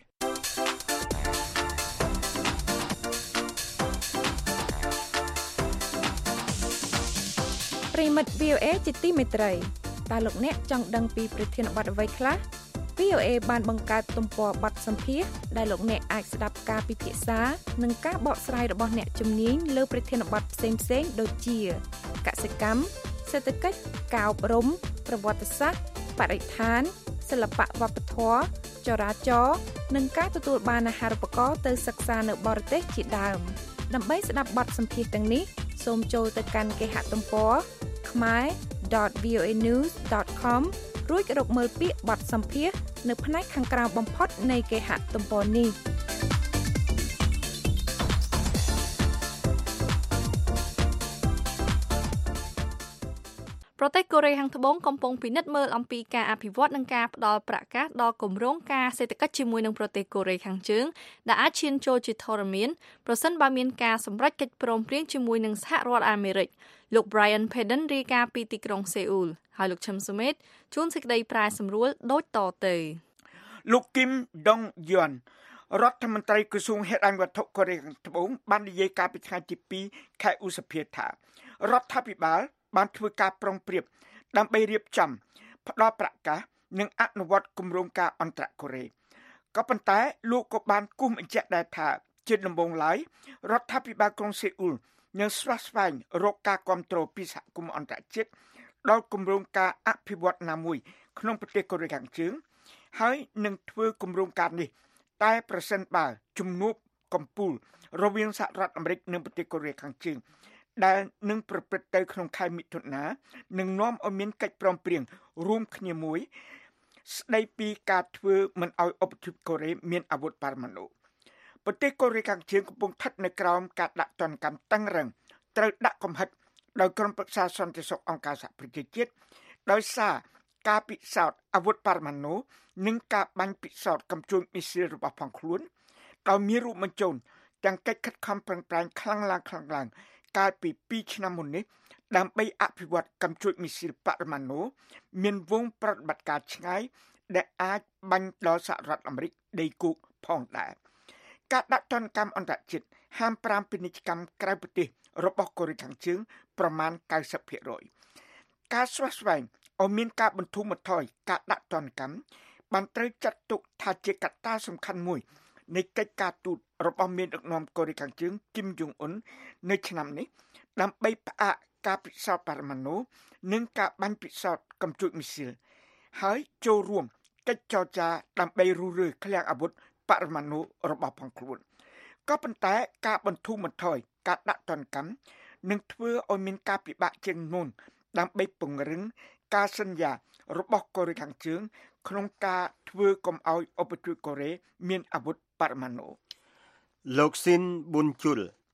ប្រិមិត្ត V O A ជាទីមេត្រីតើលោកអ្នកចង់ដឹងពីប្រធានបទអ្វីខ្លះ V O A បានបង្កើតទំព័របទសម្ភាសន៍ដែលលោកអ្នកអាចស្ដាប់ការពិភាក្សានិងការបកស្រាយរបស់អ្នកជំនាញលើប្រធានបទផ្សេងៗដូចជាកសិកម្មសេដ្ឋកិច្ចការអប់រំប្រវត្តិសាស្ត្របរិស្ថានសិល្បៈវប្បធម៌ចរាចរណ៍និងការទទួលបានអាហារូបករណ៍ទៅសិក្សានៅបរទេសជាដើមដើម្បីស្ដាប់បទសម្ភាសន៍ទាំងនេះសូមចូលទៅកាន់គេហទំព័រ khmer dot v o a news dot com រួចរកមើលពាក្យបទសម្ភាសន៍នៅផ្នែកខាងក្រោមបំផុតនៃគេហទំព័រនេះប្រទេសកូរ៉េខាងត្បូងកំពុងពិនិត្យមើលអំពីការអភិវឌ្ឍនិងការផ្ដល់ប្រាក់កាសដល់គម្រោងការសេដ្ឋកិច្ចជាមួយនឹងប្រទេសកូរ៉េខាងជើងដែលអាចឈានចូលជាធរមានប្រសិនបើមានការសម្រេចកិច្ចព្រមព្រៀងជាមួយនឹងសហរដ្ឋអាមេរិកលោក Brian Padden រាយការណ៍ពីទីក្រុងសេអ៊ូលហើយលោកឈឹមសុមេតជួនសេចក្តីប្រាយសម្រួលដូចតទៅ
លោកគីមដុងយួនរដ្ឋមន្ត្រីក្រសួងហេដ្ឋារចនាសម្ព័ន្ធកូរ៉េខាងត្បូងបាននិយាយកាលពីថ្ងៃទីពីរខែឧសភាថារដ្ឋាភិបាលបានធ្វើការប្រុងប្រៀបដើម្បីរៀបចំផ្ដល់ប្រាក់កាសនិងអនុវត្តគម្រោងការអន្តរកូរ៉េក៏ប៉ុន្តែលោកក៏បានគូសបញ្ជាក់ដែរថាជាដំបូងឡើយរដ្ឋាភិបាលក្រុងសេអ៊ូលនឹងស្វាស្វែងរកការគាំទ្រពីសហគមន៍អន្តរជាតិដល់គម្រោងការអភិវឌ្ឍន៍ណាមួយក្នុងប្រទេសកូរ៉េខាងជើងហើយនឹងធ្វើគម្រោងការនេះតែប្រសិនបើជំនួបកំពូលរវាងសហរដ្ឋអាមេរិកនិងប្រទេសកូរ៉េខាងជើងដែលនឹងប្រព្រឹត្តទៅក្នុងខែមិថុនានឹងនាំឲ្យមានកិច្ចព្រមព្រៀងរួមគ្នាមួយស្ដីពីការធ្វើមិនឲ្យឧបទ្វីបកូរ៉េមានអាវុធបរមាណុប្រទេសកូរ៉េខាងជើងកំពុងស្ថិតនៅក្រោមការដាក់ទណ្ឌកម្មតឹងរ៉ឹងត្រូវដាក់កំហិតដោយក្រុមប្រឹក្សាសន្តិសុខអង្គការសហប្រជាជាតិដោយសារការពិសោធន៍អាវុធបរមាណុនិងការបាញ់ពិសោធន៍កំជួញមីស៊ីលរបស់ផងខ្លួនដោយមានរូបបញ្ចូលទាំងកិច្ចខិតខំប្រឹងប្រែងខ្លាំងឡើងខ្លាំងឡើងកាលពីពីរឆ្នាំមុននេះដើម្បីអភិវឌ្ឍកំជួញមីស៊ីលបរមាណុមានវងប្រតិបត្តិការឆ្ងាយដែលអាចបាញ់ដល់សហរដ្ឋអាមេរិកដីគោកផងដែរការដាក់ទណ្ឌកម្មអន្តរជាតិហាមប្រាមពាណិជ្ជកម្មក្រៅប្រទេសរបស់កូរ៉េខាងជើងប្រមាណ 九十ភាគរយ ការស្វះស្វែងឲ្យមានការបន្ធូរបន្ថយការដាក់ទណ្ឌកម្មបានត្រូវចាត់ទុកថាជាកត្តាសំខាន់មួយនៃកិច្ចការទូតរបស់មានដឹកនាំកូរ៉េខាងជើងគីមយុងអ៊ុននៅឆ្នាំនេះដើម្បីផ្អាកការពិសោធន៍បរមាណុនិងការបាញ់ពិសោធន៍កំជួញមីស៊ីលហើយចូលរួមកិច្ចចរចាដើម្បីរុះរើឃ្លាំងអាវុធបរមាណុរបស់ផងខ្លួនក៏ប៉ុន្តែការបន្ធូរបន្ថយការដាក់ទណ្ឌកម្មនឹងធ្វើឲ្យមានការពិបាកជាងមុនដើម្បីពង្រឹងការសន្យារបស់កូរ៉េខាងជើងក្នុងការធ្វើកុំឲ្យឧបទ្វីបកូរ៉េមានអាវុធបរមាណុ
លោកស៊ីនប៊ុនជុល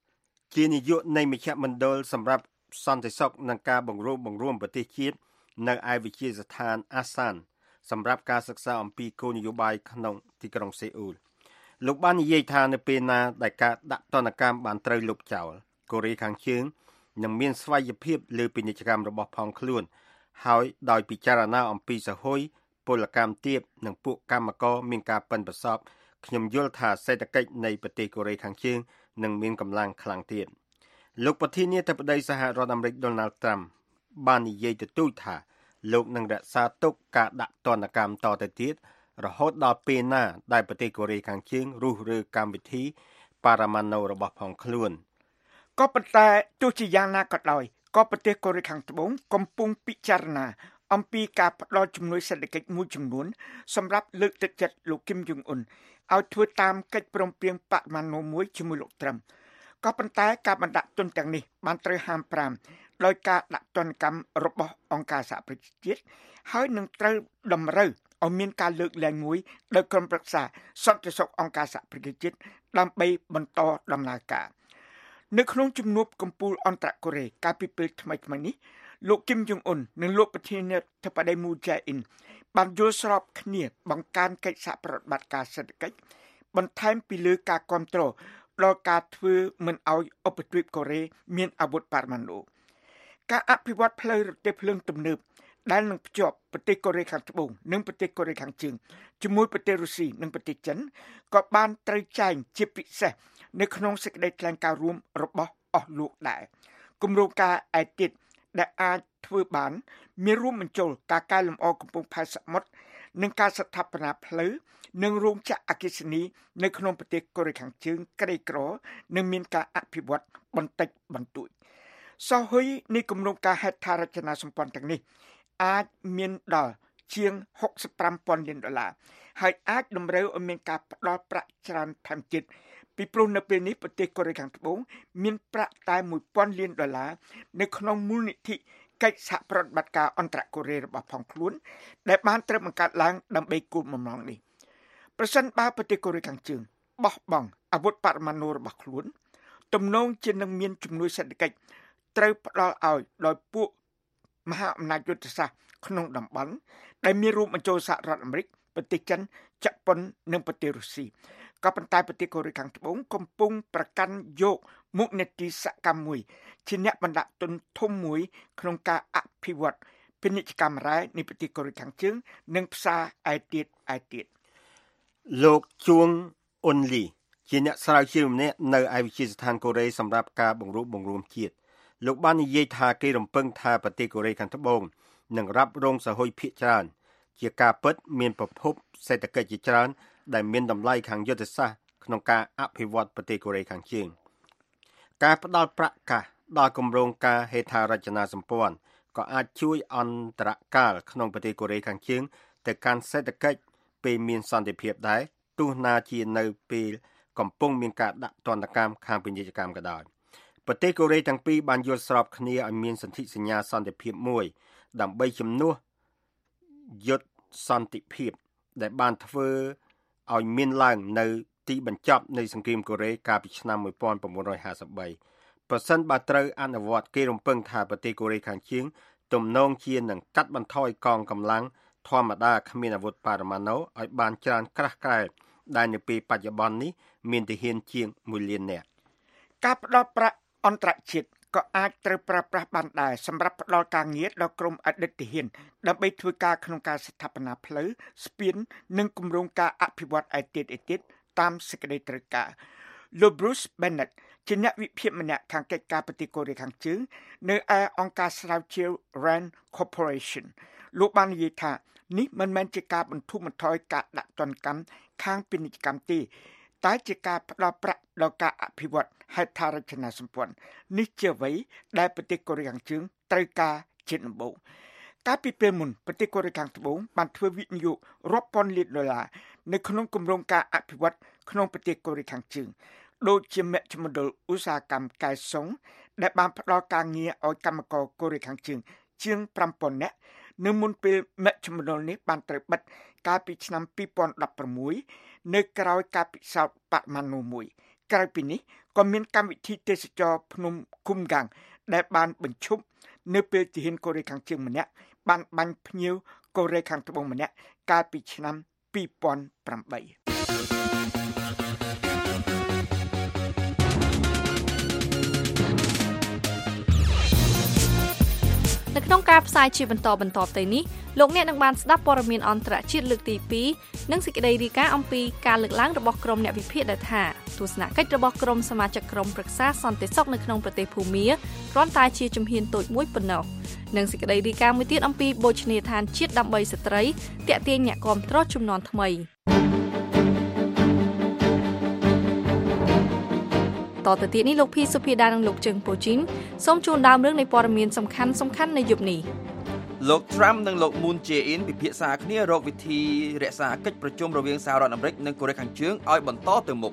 ជានាយកនៃមជ្ឈមណ្ឌលសម្រាប់សន្តិសុខនិងការបង្រួបបង្រួមប្រទេសជាតិនៅឯវិទ្យាស្ថានអាសានសម្រាប់ការសិក្សាអំពីគោលនយោបាយក្នុងទីក្រុងសេអ៊ូលលោកបាននិយាយថានៅពេលណាដែលការដាក់ទណ្ឌកម្មបានត្រូវលុបចោលកូរ៉េខាងជើងនឹងមានស្វ័យភាពលើពាណិជ្ជកម្មរបស់ផងខ្លួនហើយដោយពិចារណាអំពីសហគមន៍ពលកម្មទាបនិងពួកកម្មករមានការប៉ិនប្រសប់ខ្ញុំយល់ថាសេដ្ឋកិច្ចនៃប្រទេសកូរ៉េខាងជើងនឹងមានកម្លាំងខ្លាំងទៀតលោកប្រធានាធិបតីសហរដ្ឋអាមេរិក Donald Trump បាននិយាយទទូចថាលោកនឹងរក្សាទុកការដាក់ទណ្ឌកម្មតទៅទៀតរហូតដល់ពេលណាដែលប្រទេសកូរ៉េខាងជើងរុះរើកម្មវិធីប៉ារ៉ាម៉ាណូរបស់ផងខ្លួន
ក៏ប៉ុន្តែទោះជាយ៉ាងណាក៏ដោយក៏ប្រទេសកូរ៉េខាងត្បូងកំពុងពិចារណាអំពីការផ្តល់ជំនួយសេដ្ឋកិច្ចមួយចំនួនសម្រាប់លើកទឹកចិត្តលោកគឹមយុងអ៊ុនឲ្យធ្វើតាមកិច្ចព្រមព្រៀងប៉ាម៉ាណូមួយជាមួយលោកត្រាំក៏ប៉ុន្តែការបណ្ដាក់ទណ្ឌទាំងនេះបានត្រូវហាមប្រាមដោយការដាក់ទណ្ឌកម្មរបស់អង្គការសហប្រជាជាតិហើយនឹងត្រូវតម្រូវឲ្យមានការលើកលែងមួយដោយក្រុមប្រឹក្សាសន្តិសុខអង្គការសហប្រជាជាតិដើម្បីបន្តដំណើរការនៅក្នុងជំនួបកំពូលអន្តរកូរ៉េកាលពីពេលថ្មីៗនេះលោកគឹមយុងអ៊ុននិងលោកប្រធានាធិបតីមូជែអ៊ីនបានយល់ស្របគ្នាបង្កើនកិច្ចសហប្រតិបត្តិការសេដ្ឋកិច្ចបន្ថែមពីលើការគ្រប់គ្រងដល់ការធ្វើមិនឲ្យឧបទ្វីបកូរ៉េមានអាវុធប៉ារ៉ាម៉ាណូការអភិវឌ្ឍផ្លូវរទេះភ្លើងទំនើបដែលនឹងភ្ជាប់ប្រទេសកូរ៉េខាងត្បូងនិងប្រទេសកូរ៉េខាងជើងជាមួយប្រទេសរុស្ស៊ីនិងប្រទេសចិនក៏បានត្រូវចែងជាពិសេសនៅក្នុងសេចក្តីថ្លែងការណ៍រួមរបស់អស់លោកដែរគម្រោងការឯទៀតដែលអាចធ្វើបានមានរួមបញ្ចូលការកែលម្អកំពង់ផែសមុទ្រនិងការស្ថាបនាផ្លូវនិងរោងចក្រអគ្គិសនីនៅក្នុងប្រទេសកូរ៉េខាងជើងក្រីក្រនិងមានការអភិវឌ្ឍបន្តិចបន្តួចសហគមន៍នៃគម្រោងការហេដ្ឋារចនាសម្ព័ន្ធទាំងនេះអាចមានដល់ជាងហុកសិបប្រាំពាន់លានដុល្លារហើយអាចតម្រូវឲ្យមានការផ្ដល់ប្រាក់ច្រើនថែមទៀតពីព្រោះនៅពេលនេះប្រទេសកូរ៉េខាងត្បូងមានប្រាក់តែមួយពាន់លានដុល្លារនៅក្នុងមូលនិធិកិច្ចសហប្រតិបត្តិការអន្តរកូរ៉េរបស់ផងខ្លួនដែលបានត្រូវបង្កើតឡើងដើម្បីគោលបំណងនេះប្រសិនបើប្រទេសកូរ៉េខាងជើងបោះបង់អាវុធប៉ារ៉ាម៉ាណូរបស់ខ្លួនទំនងជានឹងមានជំនួយសេដ្ឋកិច្ចត្រូវផ្ដល់ឲ្យដោយពួកមហាអំណាចយុទ្ធសាស្ត្រក្នុងតំបន់ដែលមានរួមបញ្ចូលសហរដ្ឋអាមេរិកប្រទេសចិនជប៉ុននិងប្រទេសរុស្ស៊ីក៏ប៉ុន្តែប្រទេសកូរ៉េខាងត្បូងកំពុងប្រកាន់យកមុខនីតិសកម្មមួយជាអ្នកបណ្ដាក់ទុនធំមួយក្នុងការអភិវឌ្ឍពាណិជ្ជកម្មរ៉ែនៃប្រទេសកូរ៉េខាងជើងនិងផ្សារឯទៀតឯទៀត
លោកជួងអ៊ុនលីជាអ្នកស្រាវជ្រាវម្នាក់នៅឯវិទ្យាស្ថានកូរ៉េសម្រាប់ការបង្រួបបង្រួមជាតិលោកបាននិយាយថាគេរំពឹងថាប្រទេសកូរ៉េខាងត្បូងនឹងរ៉ាប់រងសហគមន៍ភាគច្រើនជាការពិតមានប្រភពសេដ្ឋកិច្ចជាច្រើនដែលមានតម្លៃខាងយុទ្ធសាស្ត្រក្នុងការអភិវឌ្ឍប្រទេសកូរ៉េខាងជើងការផ្ដល់ប្រាក់កាសដល់គម្រោងការហេដ្ឋារចនាសម្ព័ន្ធក៏អាចជួយអន្តរកាលក្នុងប្រទេសកូរ៉េខាងជើងទៅកាន់សេដ្ឋកិច្ចពេលមានសន្តិភាពដែរទោះណាជានៅពេលកំពុងមានការដាក់ទណ្ឌកម្មខាងពាណិជ្ជកម្មក៏ដោយប្រទេសកូរ៉េទាំងពីរបានយល់ស្របគ្នាឲ្យមានសន្ធិសញ្ញាសន្តិភាពមួយដើម្បីជំនួសយុទ្ធសន្តិភាពដែលបានធ្វើឲ្យមានឡើងនៅទីបញ្ចប់នៃសង្គ្រាមកូរ៉េកាលពីឆ្នាំmột nghìn chín trămห้าสิบ三ប្រសិនបើត្រូវអនុវត្តគេរំពឹងថាប្រទេសកូរ៉េខាងជើងទំនងជានឹងកាត់បន្ថយកងកម្លាំងធម្មតាគ្មានអាវុធប៉ារ៉ាម៉ាណូឲ្យបានច្រើនក្រាស់ក្រែលដែលនៅពេលបច្ចុប្បន្ននេះមានទាហានជាងមួយលាននាក់
ការផ្ដល់ប្រាក់អន្តរជាតិក៏អាចត្រូវប្រើប្រាស់បានដែរសម្រាប់ផ្ដល់ការងារដល់ក្រុមអតីតទាហានដើម្បីធ្វើការក្នុងការស្ថាបនាផ្លូវស្ពាននិងគម្រោងការអភិវឌ្ឍឯទៀតឯទៀតតាមសេចក្តីត្រូវការលោក Bruce Bennett ជាអ្នកវិភាគម្នាក់ខាងកិច្ចការប្រទេសកូរ៉េខាងជើងនៅឯអង្គការស្រាវជ្រាវ Rand Corporation លោកបាននិយាយថានេះមិនមែនជាការបន្ធូរបន្ថយការដាក់ទណ្ឌកម្មខាងពាណិជ្ជកម្មទេតែជាការផ្ដល់ប្រាក់ដល់ការអភិវឌ្ឍហេដ្ឋារចនាសម្ព័ន្ធនេះជាអ្វីដែលប្រទេសកូរ៉េខាងជើងត្រូវការជាដំបូងកាលពីពេលមុនប្រទេសកូរ៉េខាងត្បូងបានធ្វើវិនិយោគរាប់ពាន់លានដុល្លារនៅក្នុងគម្រោងការអភិវឌ្ឍក្នុងប្រទេសកូរ៉េខាងជើងដូចជាមជ្ឈមណ្ឌលឧស្សាហកម្មកែសុងដែលបានផ្ដល់ការងារឲ្យកម្មករកូរ៉េខាងជើងជាងប្រាំពាន់នាក់នៅមុនពេលមជ្ឈមណ្ឌលនេះបានត្រូវបិទកាលពីឆ្នាំពីរពាន់ដប់ប្រាំមួយនៅក្រៅការពិសោធន៍បរិមាណមួយក្រៅពីនេះក៏មានកម្មវិធីទេសចរភ្នំគុំកាំងដែលបានបញ្ឈប់នៅពេលទាហានកូរ៉េខាងជើងម្នាក់បានបាញ់ភ្ញៀវកូរ៉េខាងត្បូងម្នាក់កាលពីឆ្នាំពីរពាន់ប្រាំបី
នៅក្នុងការផ្សាយជាបន្តបន្តទៅនេះលោកអ្នកនឹងបានស្ដាប់ព័ត៌មានអន្តរជាតិលើកទីពីរនិងសេចក្តីរាយការណ៍អំពីការលើកឡើងរបស់ក្រុមអ្នកវិភាគដែលថាទស្សនកិច្ចរបស់ក្រុមសមាជិកក្រុមប្រឹក្សាសន្តិសុខនៅក្នុងប្រទេសភូមាគ្រាន់តែជាជំហានតូចមួយប៉ុណ្ណោះនិងសេចក្តីរាយការណ៍មួយទៀតអំពីបូជនីយដ្ឋានជាតិដើម្បីស្ត្រីទាក់ទាញអ្នកគាំទ្រជំនាន់ថ្មីតទៅទៀតនេះលោកភីសុភាដានិងលោកជឹងពូជីនសូមជូនដើមរឿងនៃព័ត៌មានសំខាន់សំខាន់នៅយប់នេះ
លោក Trump និងលោក Moon Jae-in ពិភាក្សាគ្នារកវិធីរក្សាកិច្ចប្រជុំរវាងសហរដ្ឋអាមេរិកនិងកូរ៉េខាងជើងឲ្យបន្តទៅមុខ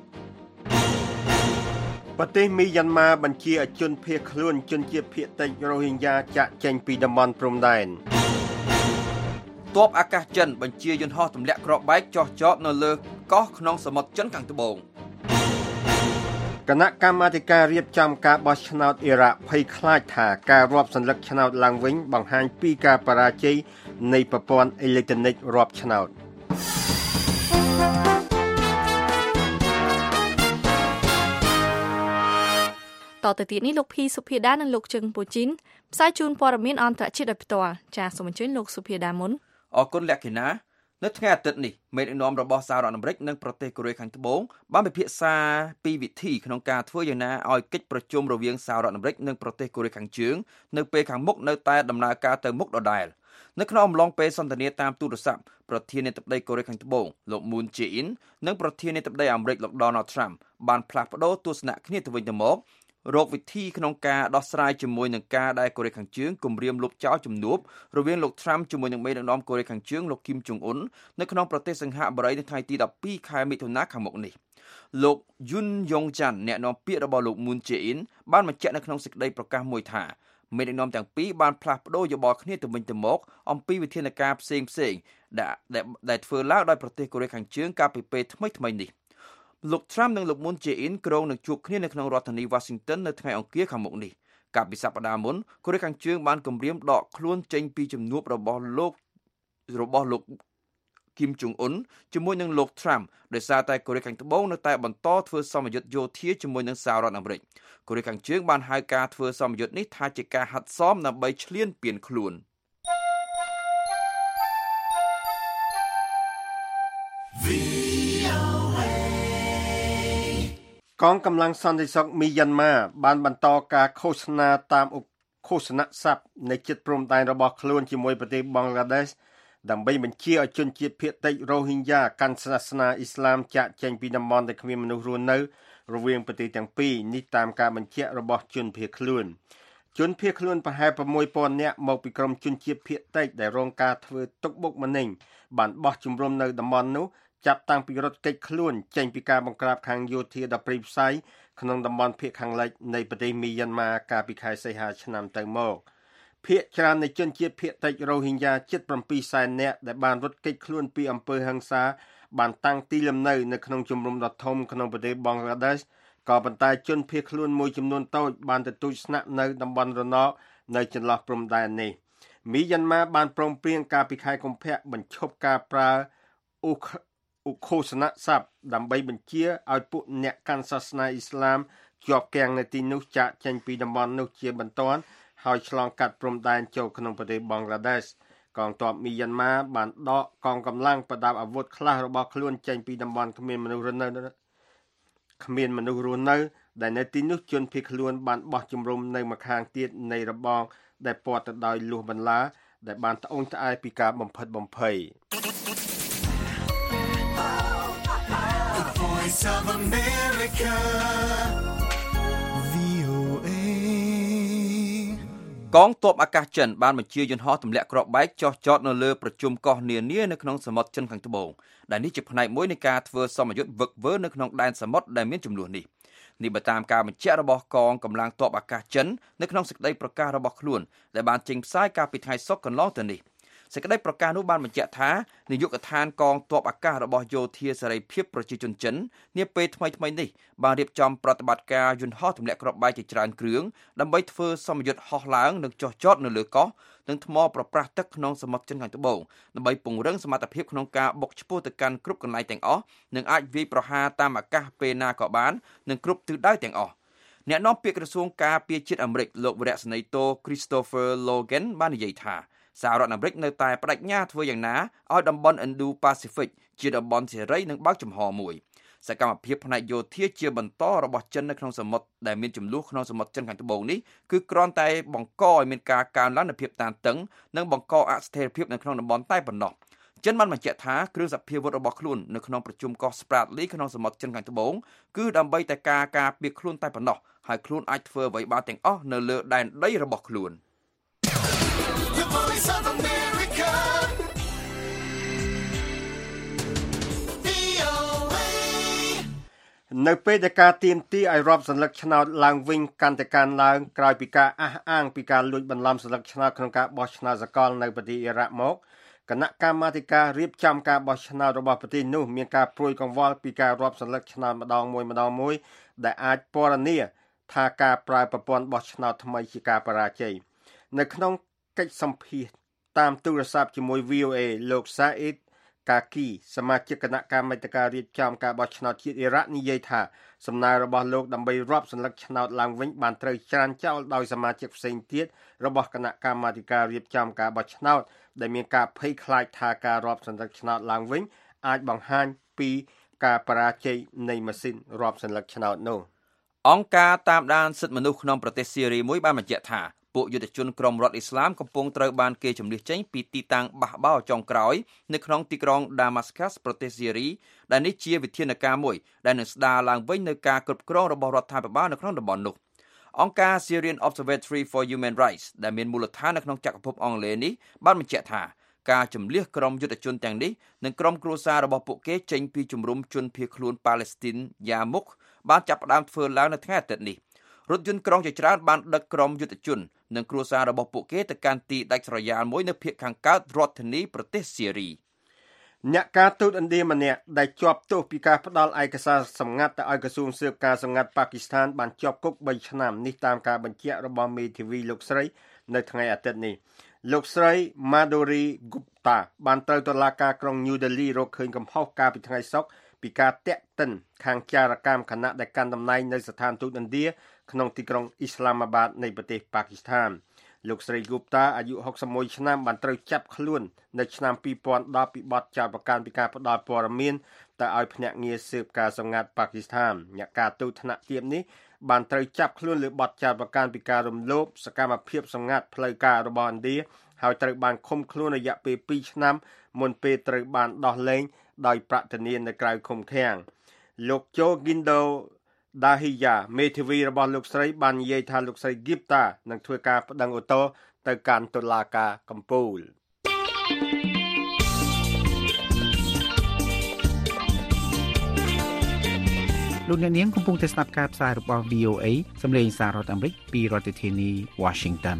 ប្រទេសមីយ៉ាន់ម៉ាបញ្ជាឲ្យជនភៀសខ្លួនជនជាតិភាគតិចរ៉ូហីញ៉ាចាក់ចេញពីតំបន់ព្រំដែន
ទ័ពអាកាសចិនបញ្ជាយន្តហោះទម្លាក់គ្រាប់បែកចោះចតនៅលើកោះក្នុងសមុទ្រចិនខាងត្បូង
គណៈកម្មាធិការរៀបចំការបោះឆ្នោតអ៊ីរ៉ាក់ភ័យខ្លាចថាការរាប់សន្លឹកឆ្នោតឡើងវិញបង្ហាញពីការបរាជ័យនៃប្រព័ន្ធអេឡិចត្រូនិករាប់ឆ្នោត
តទៅទៀតនេះលោកភីសុភាដានិងលោកជឹងពូជីនផ្សាយជូនព័ត៌មានអន្តរជាតិដោយផ្ទាល់ចាសសូមអញ្ជើញលោកសុភាដាមុន
អរគុណលក្ខិណានៅថ្ងៃអាទិត្យនេះមេដឹកនាំរបស់សហរដ្ឋអាមេរិកនិងប្រទេសកូរ៉េខាងត្បូងបានពិភាក្សាពីវិធីក្នុងការធ្វើយ៉ាងណាឲ្យកិច្ចប្រជុំរវាងសហរដ្ឋអាមេរិកនិងប្រទេសកូរ៉េខាងជើងនៅពេលខាងមុខនៅតែដំណើរការទៅមុខដដែលនៅក្នុងអំឡុងពេលសន្ទនាតាមទូរស័ព្ទប្រធានាធិបតីកូរ៉េខាងត្បូងលោក Moon Jae-in និងប្រធានាធិបតីអាមេរិកលោក Donald Trump បានផ្លាស់ប្ដូរទស្សនៈគ្នាទៅវិញទៅមករកវិធីក្នុងការដោះស្រាយជាមួយនឹងការដែលកូរ៉េខាងជើងគំរាមលុបចោលជំនួបរវាងលោក Trump ជាមួយនឹងមេដឹកនាំកូរ៉េខាងជើងលោក Kim Jong Un នៅក្នុងប្រទេសសិង្ហបុរីនៅថ្ងៃទីដប់ពីរខែមិថុនាខាងមុខនេះលោក Yoon Yong-chan អ្នកនាំពាក្យរបស់លោក Moon Jae-in បានបញ្ជាក់នៅក្នុងសេចក្តីប្រកាសមួយថាមេដឹកនាំទាំងពីរបានផ្លាស់ប្ដូរយោបល់គ្នាទៅវិញទៅមកអំពីវិធានការផ្សេងៗដែលដែលធ្វើឡើងដោយប្រទេសកូរ៉េខាងជើងកាលពីពេលថ្មីៗនេះលោក Trump និងលោក Moon Jae-in ក្រុងនឹងជួបគ្នានៅក្នុងរដ្ឋធានី Washington នៅថ្ងៃអង្គារខាងមុខនេះកាលពីសប្តាហ៍មុនកូរ៉េខាងជើងបានគម្រាមដកខ្លួនចេញពីជំនួបរបស់លោករបស់លោក Kim Jong Un ជាមួយនឹងលោក Trump ដោយសារតែកូរ៉េខាងត្បូងនៅតែបន្តធ្វើសមយុទ្ធយោធាជាមួយនឹងសហរដ្ឋអាមេរិកកូរ៉េខាងជើងបានហៅការធ្វើសមយុទ្ធនេះថាជាការហាត់សមដើម្បីឈ្លានពានខ្លួ
នកងកម្លាំងសន្តិសុខមីយ៉ាន់ម៉ាបានបន្តការឃោសនាតាមឃោសនស័ព្ទនៃជិតព្រំដែនរបស់ខ្លួនជាមួយប្រទេសបង់ក្លាដេសដើម្បីបញ្ជាឲ្យជនជាតិភាគតិចរ៉ូហីញ៉ាកាន់សាសនាអ៊ីស្លាមចាក់ចេញពីតំបន់ដែលគ្មានមនុស្សរស់នៅរវាងប្រទេសទាំងពីរនេះតាមការបញ្ជាក់របស់ជនភៀសខ្លួនជនភៀសខ្លួនប្រហែល៦ពាន់នាក់មកពីក្រុមជនជាតិភាគតិចដែលរងការធ្វើទុកបុកម្នេញបានបោះជំរំនៅតំបន់នោះចាប់តាំងពីរដ្ឋកិច្ចខ្លួនចេញពីការបង្ក្រាបខាងយោធាដ៏ព្រៃផ្សៃក្នុងតំបន់ភាគខាងលិចនៃប្រទេសមីយ៉ាន់ម៉ាកាលពីខែសីហាឆ្នាំទៅមកភាគច្រើននៃជនជាតិភាគតិចរ៉ូហីញ៉ាជិត៧សែននាក់ដែលបានរត់គេចខ្លួនពីអំពើហិង្សាបានតាំងទីលំនៅនៅក្នុងជំរំដ៏ធំក្នុងប្រទេសបង់ក្លាដេសក៏ប៉ុន្តែជនភៀសខ្លួនមួយចំនួនតូចបានទទូចស្នាក់នៅតំបន់រណបនៅចន្លោះព្រំដែននេះមីយ៉ាន់ម៉ាបានព្រមព្រៀងកាលពីខែកុម្ភៈបញ្ឈប់ការប្រើអ៊ូឧឃោសនស័ព្ទដើម្បីបញ្ជាឲ្យពួកអ្នកកាន់សាសនាអ៊ីស្លាមជាប់គាំងនៅទីនោះចាកចេញពីតំបន់នោះជាបន្ទាន់ហើយឆ្លងកាត់ព្រំដែនចូលក្នុងប្រទេសបង់ក្លាដេសកងទ័ពមីយ៉ាន់ម៉ាបានដកកងកម្លាំងប្រដាប់អាវុធខ្លះរបស់ខ្លួនចេញពីតំបន់គ្មានមនុស្សរស់នៅគ្មានមនុស្សរស់នៅដែលនៅទីនោះជនភៀសខ្លួនបានបោះជំរំនៅម្ខាងទៀតនៃរបងដែលព័ទ្ធទៅដោយលួសបន្លាដែលបានត្អូញត្អែរពីការបំផិតបំភ័យ
Voice of America វី អូ เอ
កងទ័ពអាកាសចិនបានបញ្ជាយន្តហោះទម្លាក់គ្រាប់បែកចោះចតនៅលើប្រជុំកោះនានានៅក្នុងសមុទ្រចិនខាងត្បូងដែលនេះជាផ្នែកមួយនៃការធ្វើសមយុទ្ធវឹកវើនៅក្នុងដែនសមុទ្រដែលមានចំនួននេះនេះបើតាមការបញ្ជាក់របស់កងកម្លាំងទ័ពអាកាសចិននៅក្នុងសេចក្តីប្រកាសរបស់ខ្លួនដែលបានចេញផ្សាយកាលពីថ្ងៃសុក្រកន្លងទៅនេះសេចក្តីប្រកាសនោះបានបញ្ជាក់ថានាយកដ្ឋានកងទ័ពអាកាសរបស់យោធាសេរីភាពប្រជាជនចិននាពេលថ្មីៗនេះបានរៀបចំប្រតិបត្តិការយន្តហោះទម្លាក់គ្រាប់បែកជាច្រើនគ្រឿងដើម្បីធ្វើសមយុទ្ធហោះឡើងនិងចុះចតនៅលើកោះនិងថ្មប្រប្រាស់ទឹកក្នុងសមុទ្រចិនខាងត្បូងដើម្បីពង្រឹងសមត្ថភាពក្នុងការបុកឆ្ពោះទៅកាន់គ្រប់កន្លែងទាំងអស់និងអាចវាយប្រហារតាមអាកាសពេលណាក៏បាននិងគ្រប់ទិសដៅទាំងអស់អ្នកនាំពាក្យក្រសួងការពារជាតិអាមេរិកលោកវរៈសេនីយ៍តូ Christopher Logan បាននិយាយថាសហរដ្ឋអាមេរិកនៅតែបដិញ្ញាធ្វើយ៉ាងណាឲ្យតំបន់ Indo-Pacific ជាតំបន់សេរីនិងបើកចំហមួយសកម្មភាពផ្នែកយោធាជាបន្តរបស់ចិននៅក្នុងសមុទ្រដែលមានចំនួនក្នុងសមុទ្រចិនខាងត្បូងនេះគឺគ្រាន់តែបង្កឲ្យមានការកើនឡើងនៃភាពតានតឹងនិងបង្កអស្ថិរភាពនៅក្នុងតំបន់តែប៉ុណ្ណោះចិនបានបញ្ជាក់ថាគ្រឿងសព្វាវុធរបស់ខ្លួននៅក្នុងប្រជុំកោះ Spratly ក្នុងសមុទ្រចិនខាងត្បូងគឺដើម្បីតែការការពារខ្លួនតែប៉ុណ្ណោះហើយខ្លួនអាចធ្វើអ្វីបានទាំងអស់នៅលើដែនដីរបស់ខ្លួន
នៅពេលដែលការទាមទារឲ្យរាប់សន្លឹកឆ្នោតឡើងវិញកាន់តែកើនឡើងក្រោយពីការអះអាងពីការលួចបន្លំសន្លឹកឆ្នោតក្នុងការបោះឆ្នោតសកលនៅប្រទេសអ៊ីរ៉ាក់មកគណៈកម្មាធិការរៀបចំការបោះឆ្នោតរបស់ប្រទេសនោះមានការព្រួយកង្វល់ពីការរាប់សន្លឹកឆ្នោតម្ដងមួយម្ដងមួយដែលអាចពណ៌នាថាការប្រើប្រព័ន្ធបោះឆ្នោតថ្មីជាការបរាជ័យនៅក្នុងកិច្ចសម្ភាសន៍តាមទូរស័ព្ទជាមួយ វី អូ អេ លោកសាអ៊ីដកាគីសមាជិកគណៈកម្មាធិការរៀបចំការបោះឆ្នោតជាតិអ៊ីរ៉ាក់និយាយថាសំណើរបស់លោកដើម្បីរាប់សន្លឹកឆ្នោតឡើងវិញបានត្រូវច្រានចោលដោយសមាជិកផ្សេងទៀតរបស់គណៈកម្មាធិការរៀបចំការបោះឆ្នោតដែលមានការភ័យខ្លាចថាការរាប់សន្លឹកឆ្នោតឡើងវិញអាចបង្ហាញពីការបរាជ័យនៃម៉ាស៊ីនរាប់សន្លឹកឆ្នោតនោះ
អង្គការតាមដានសិទ្ធិមនុស្សក្នុងប្រទេសស៊ីរីមួយបានបញ្ជាក់ថាពួកយុទ្ធជនក្រុមរដ្ឋអ៊ីស្លាមកំពុងត្រូវបានគេជម្លៀសចេញពីទីតាំងបះបោរចុងក្រោយនៅក្នុងទីក្រុង Damascus ប្រទេសស៊ីរីដែលនេះជាវិធានការមួយដែលនឹងស្ដារឡើងវិញនូវការគ្រប់គ្រងរបស់រដ្ឋាភិបាលនៅក្នុងតំបន់នោះអង្គការ Syrian Observatory for Human Rights ដែលមានមូលដ្ឋាននៅក្នុងចក្រភពអង់គ្លេសនេះបានបញ្ជាក់ថាការជម្លៀសក្រុមយុទ្ធជនទាំងនេះនិងក្រុមគ្រួសាររបស់ពួកគេចេញពីជំរំជនភៀសខ្លួនប៉ាឡេស្ទីនយ៉ាមុខបានចាប់ផ្ដើមធ្វើឡើងនៅថ្ងៃអាទិត្យនេះរថយន្តក្រុងជាច្រើនបានដឹកក្រុមយុទ្ធជននិងគ្រួសាររបស់ពួកគេទៅកាន់ទីដាច់ស្រយាលមួយនៅភាគខាងកើតរដ្ឋធានីប្រទេសស៊ីរី
អ្នកការទូតឥណ្ឌាម្នាក់ដែលជាប់ទោសពីការផ្ដាល់ឯកសារសម្ងាត់ទៅឲ្យក្រសួងស៊ើបការសម្ងាត់ប៉ាគីស្ថានបានជាប់គុកបីឆ្នាំនេះតាមការបញ្ជាក់របស់មេធាវីលោកស្រីនៅថ្ងៃអាទិត្យនេះលោកស្រី Madhuri Gupta បានត្រូវតុលាការក្រុង New Delhi រកឃើញកំហុសកាលពីថ្ងៃសុក្រពីការតាក់ទិនខាងចារកម្មខណៈដែលកាន់តំណែងនៅស្ថានទូតឥណ្ឌាក្នុងទីក្រុងអ៊ីស្លាមាបាតនៃប្រទេសប៉ាគីស្ថានលោកស្រី Gupta អាយុហុកសិបមួយឆ្នាំបានត្រូវចាប់ខ្លួននៅឆ្នាំពីរពាន់ដប់ពីបទចោទប្រកាន់ពីការផ្ដល់ព័ត៌មានទៅឲ្យភ្នាក់ងារស៊ើបការសម្ងាត់ប៉ាគីស្ថានអ្នកការទូតថ្នាក់ទាបនេះបានត្រូវចាប់ខ្លួនលើបទចោទប្រកាន់ពីការរំលោភសកម្មភាពសម្ងាត់ផ្លូវការរបស់ឥណ្ឌាហើយត្រូវបានឃុំខ្លួនរយៈពេលពីរឆ្នាំមុនពេលត្រូវបានដោះលែងដោយប្រតិនានៅក្រៅឃុំឃាំងលោក Jogindo Dahiya មេធាវីរបស់លោកស្រីបាននិយាយថាលោកស្រី Gupta នឹងធ្វើការប្តឹងឧទ្ធរណ៍ទៅកាន់តុលាការកំពូល
លោកអ្នកនាងកំពុងតែស្ដាប់ការផ្សាយរបស់ វី អូ អេ សម្លេងសាររដ្ឋអាមេរិកពីរដ្ឋធានី Washington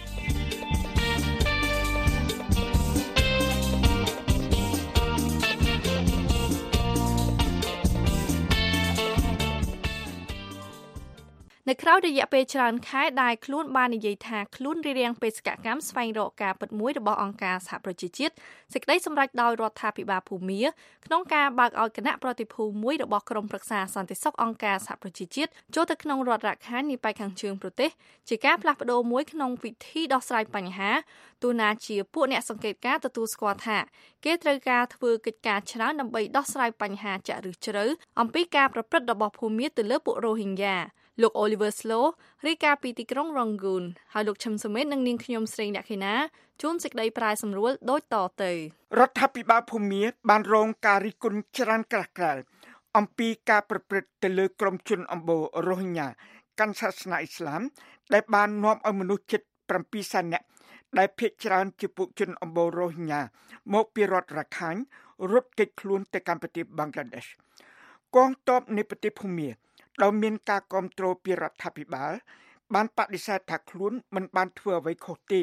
នៅក្រៅរយៈពេលច្រើនខែដែលខ្លួនបាននិយាយថាខ្លួនរៀបរៀងបេសកកម្មស្វែងរកការពិតមួយរបស់អង្គការសហប្រជាជាតិសេចក្តីសម្រេចដោយរដ្ឋាភិបាលភូមាក្នុងការបើកឲ្យគណៈប្រតិភូមួយរបស់ក្រុមប្រឹក្សាសន្តិសុខអង្គការសហប្រជាជាតិចូលទៅក្នុងរដ្ឋរាជខាននៃបេក្ខខាងជើងប្រទេសជាការផ្លាស់ប្ដូរមួយក្នុងវិធីដោះស្រាយបញ្ហាទូណាជាពួកអ្នកសង្កេតការណ៍ទទួលស្គាល់ថាគេត្រូវការធ្វើកិច្ចការច្រើនដើម្បីដោះស្រាយបញ្ហាចាក់ឫសជ្រៅអំពីការប្រព្រឹត្តរបស់ភូមាទៅលើពួករ៉ូហិញយ៉ាលោក Oliver Slow រាយការណ៍ពីទីក្រុង Rangoon ហើយលោកឈឹមសុមេតនិងនាងខ្ញុំស្រីអ្នកខេណាជួនសេចក្តីប្រាយសម្រួលដូចតទៅ
រដ្ឋាភិបាលភូមាបានរងការរិះគន់ច្រើនក្រាស់ក្រែលអំពីការប្រព្រឹត្តទៅលើក្រុមជនអម្បូររ៉ូហិញ៉ាកាន់សាសនាអ៊ីស្លាមដែលបាននាំឲ្យមនុស្សជិតប្រាំពីរសែននាក់ដែលភាគច្រើនជាពួកជនអម្បូររ៉ូហិញ៉ាមកពីរដ្ឋរ៉ាខាញ់រត់គេចខ្លួនទៅកាន់ប្រទេសបង់ក្លាដេសកងទ័ពនៃប្រទេសភូមាដោយមានការគាំទ្រពីរដ្ឋាភិបាលបានបដិសេធថាខ្លួនមិនបានធ្វើអ្វីខុសទេ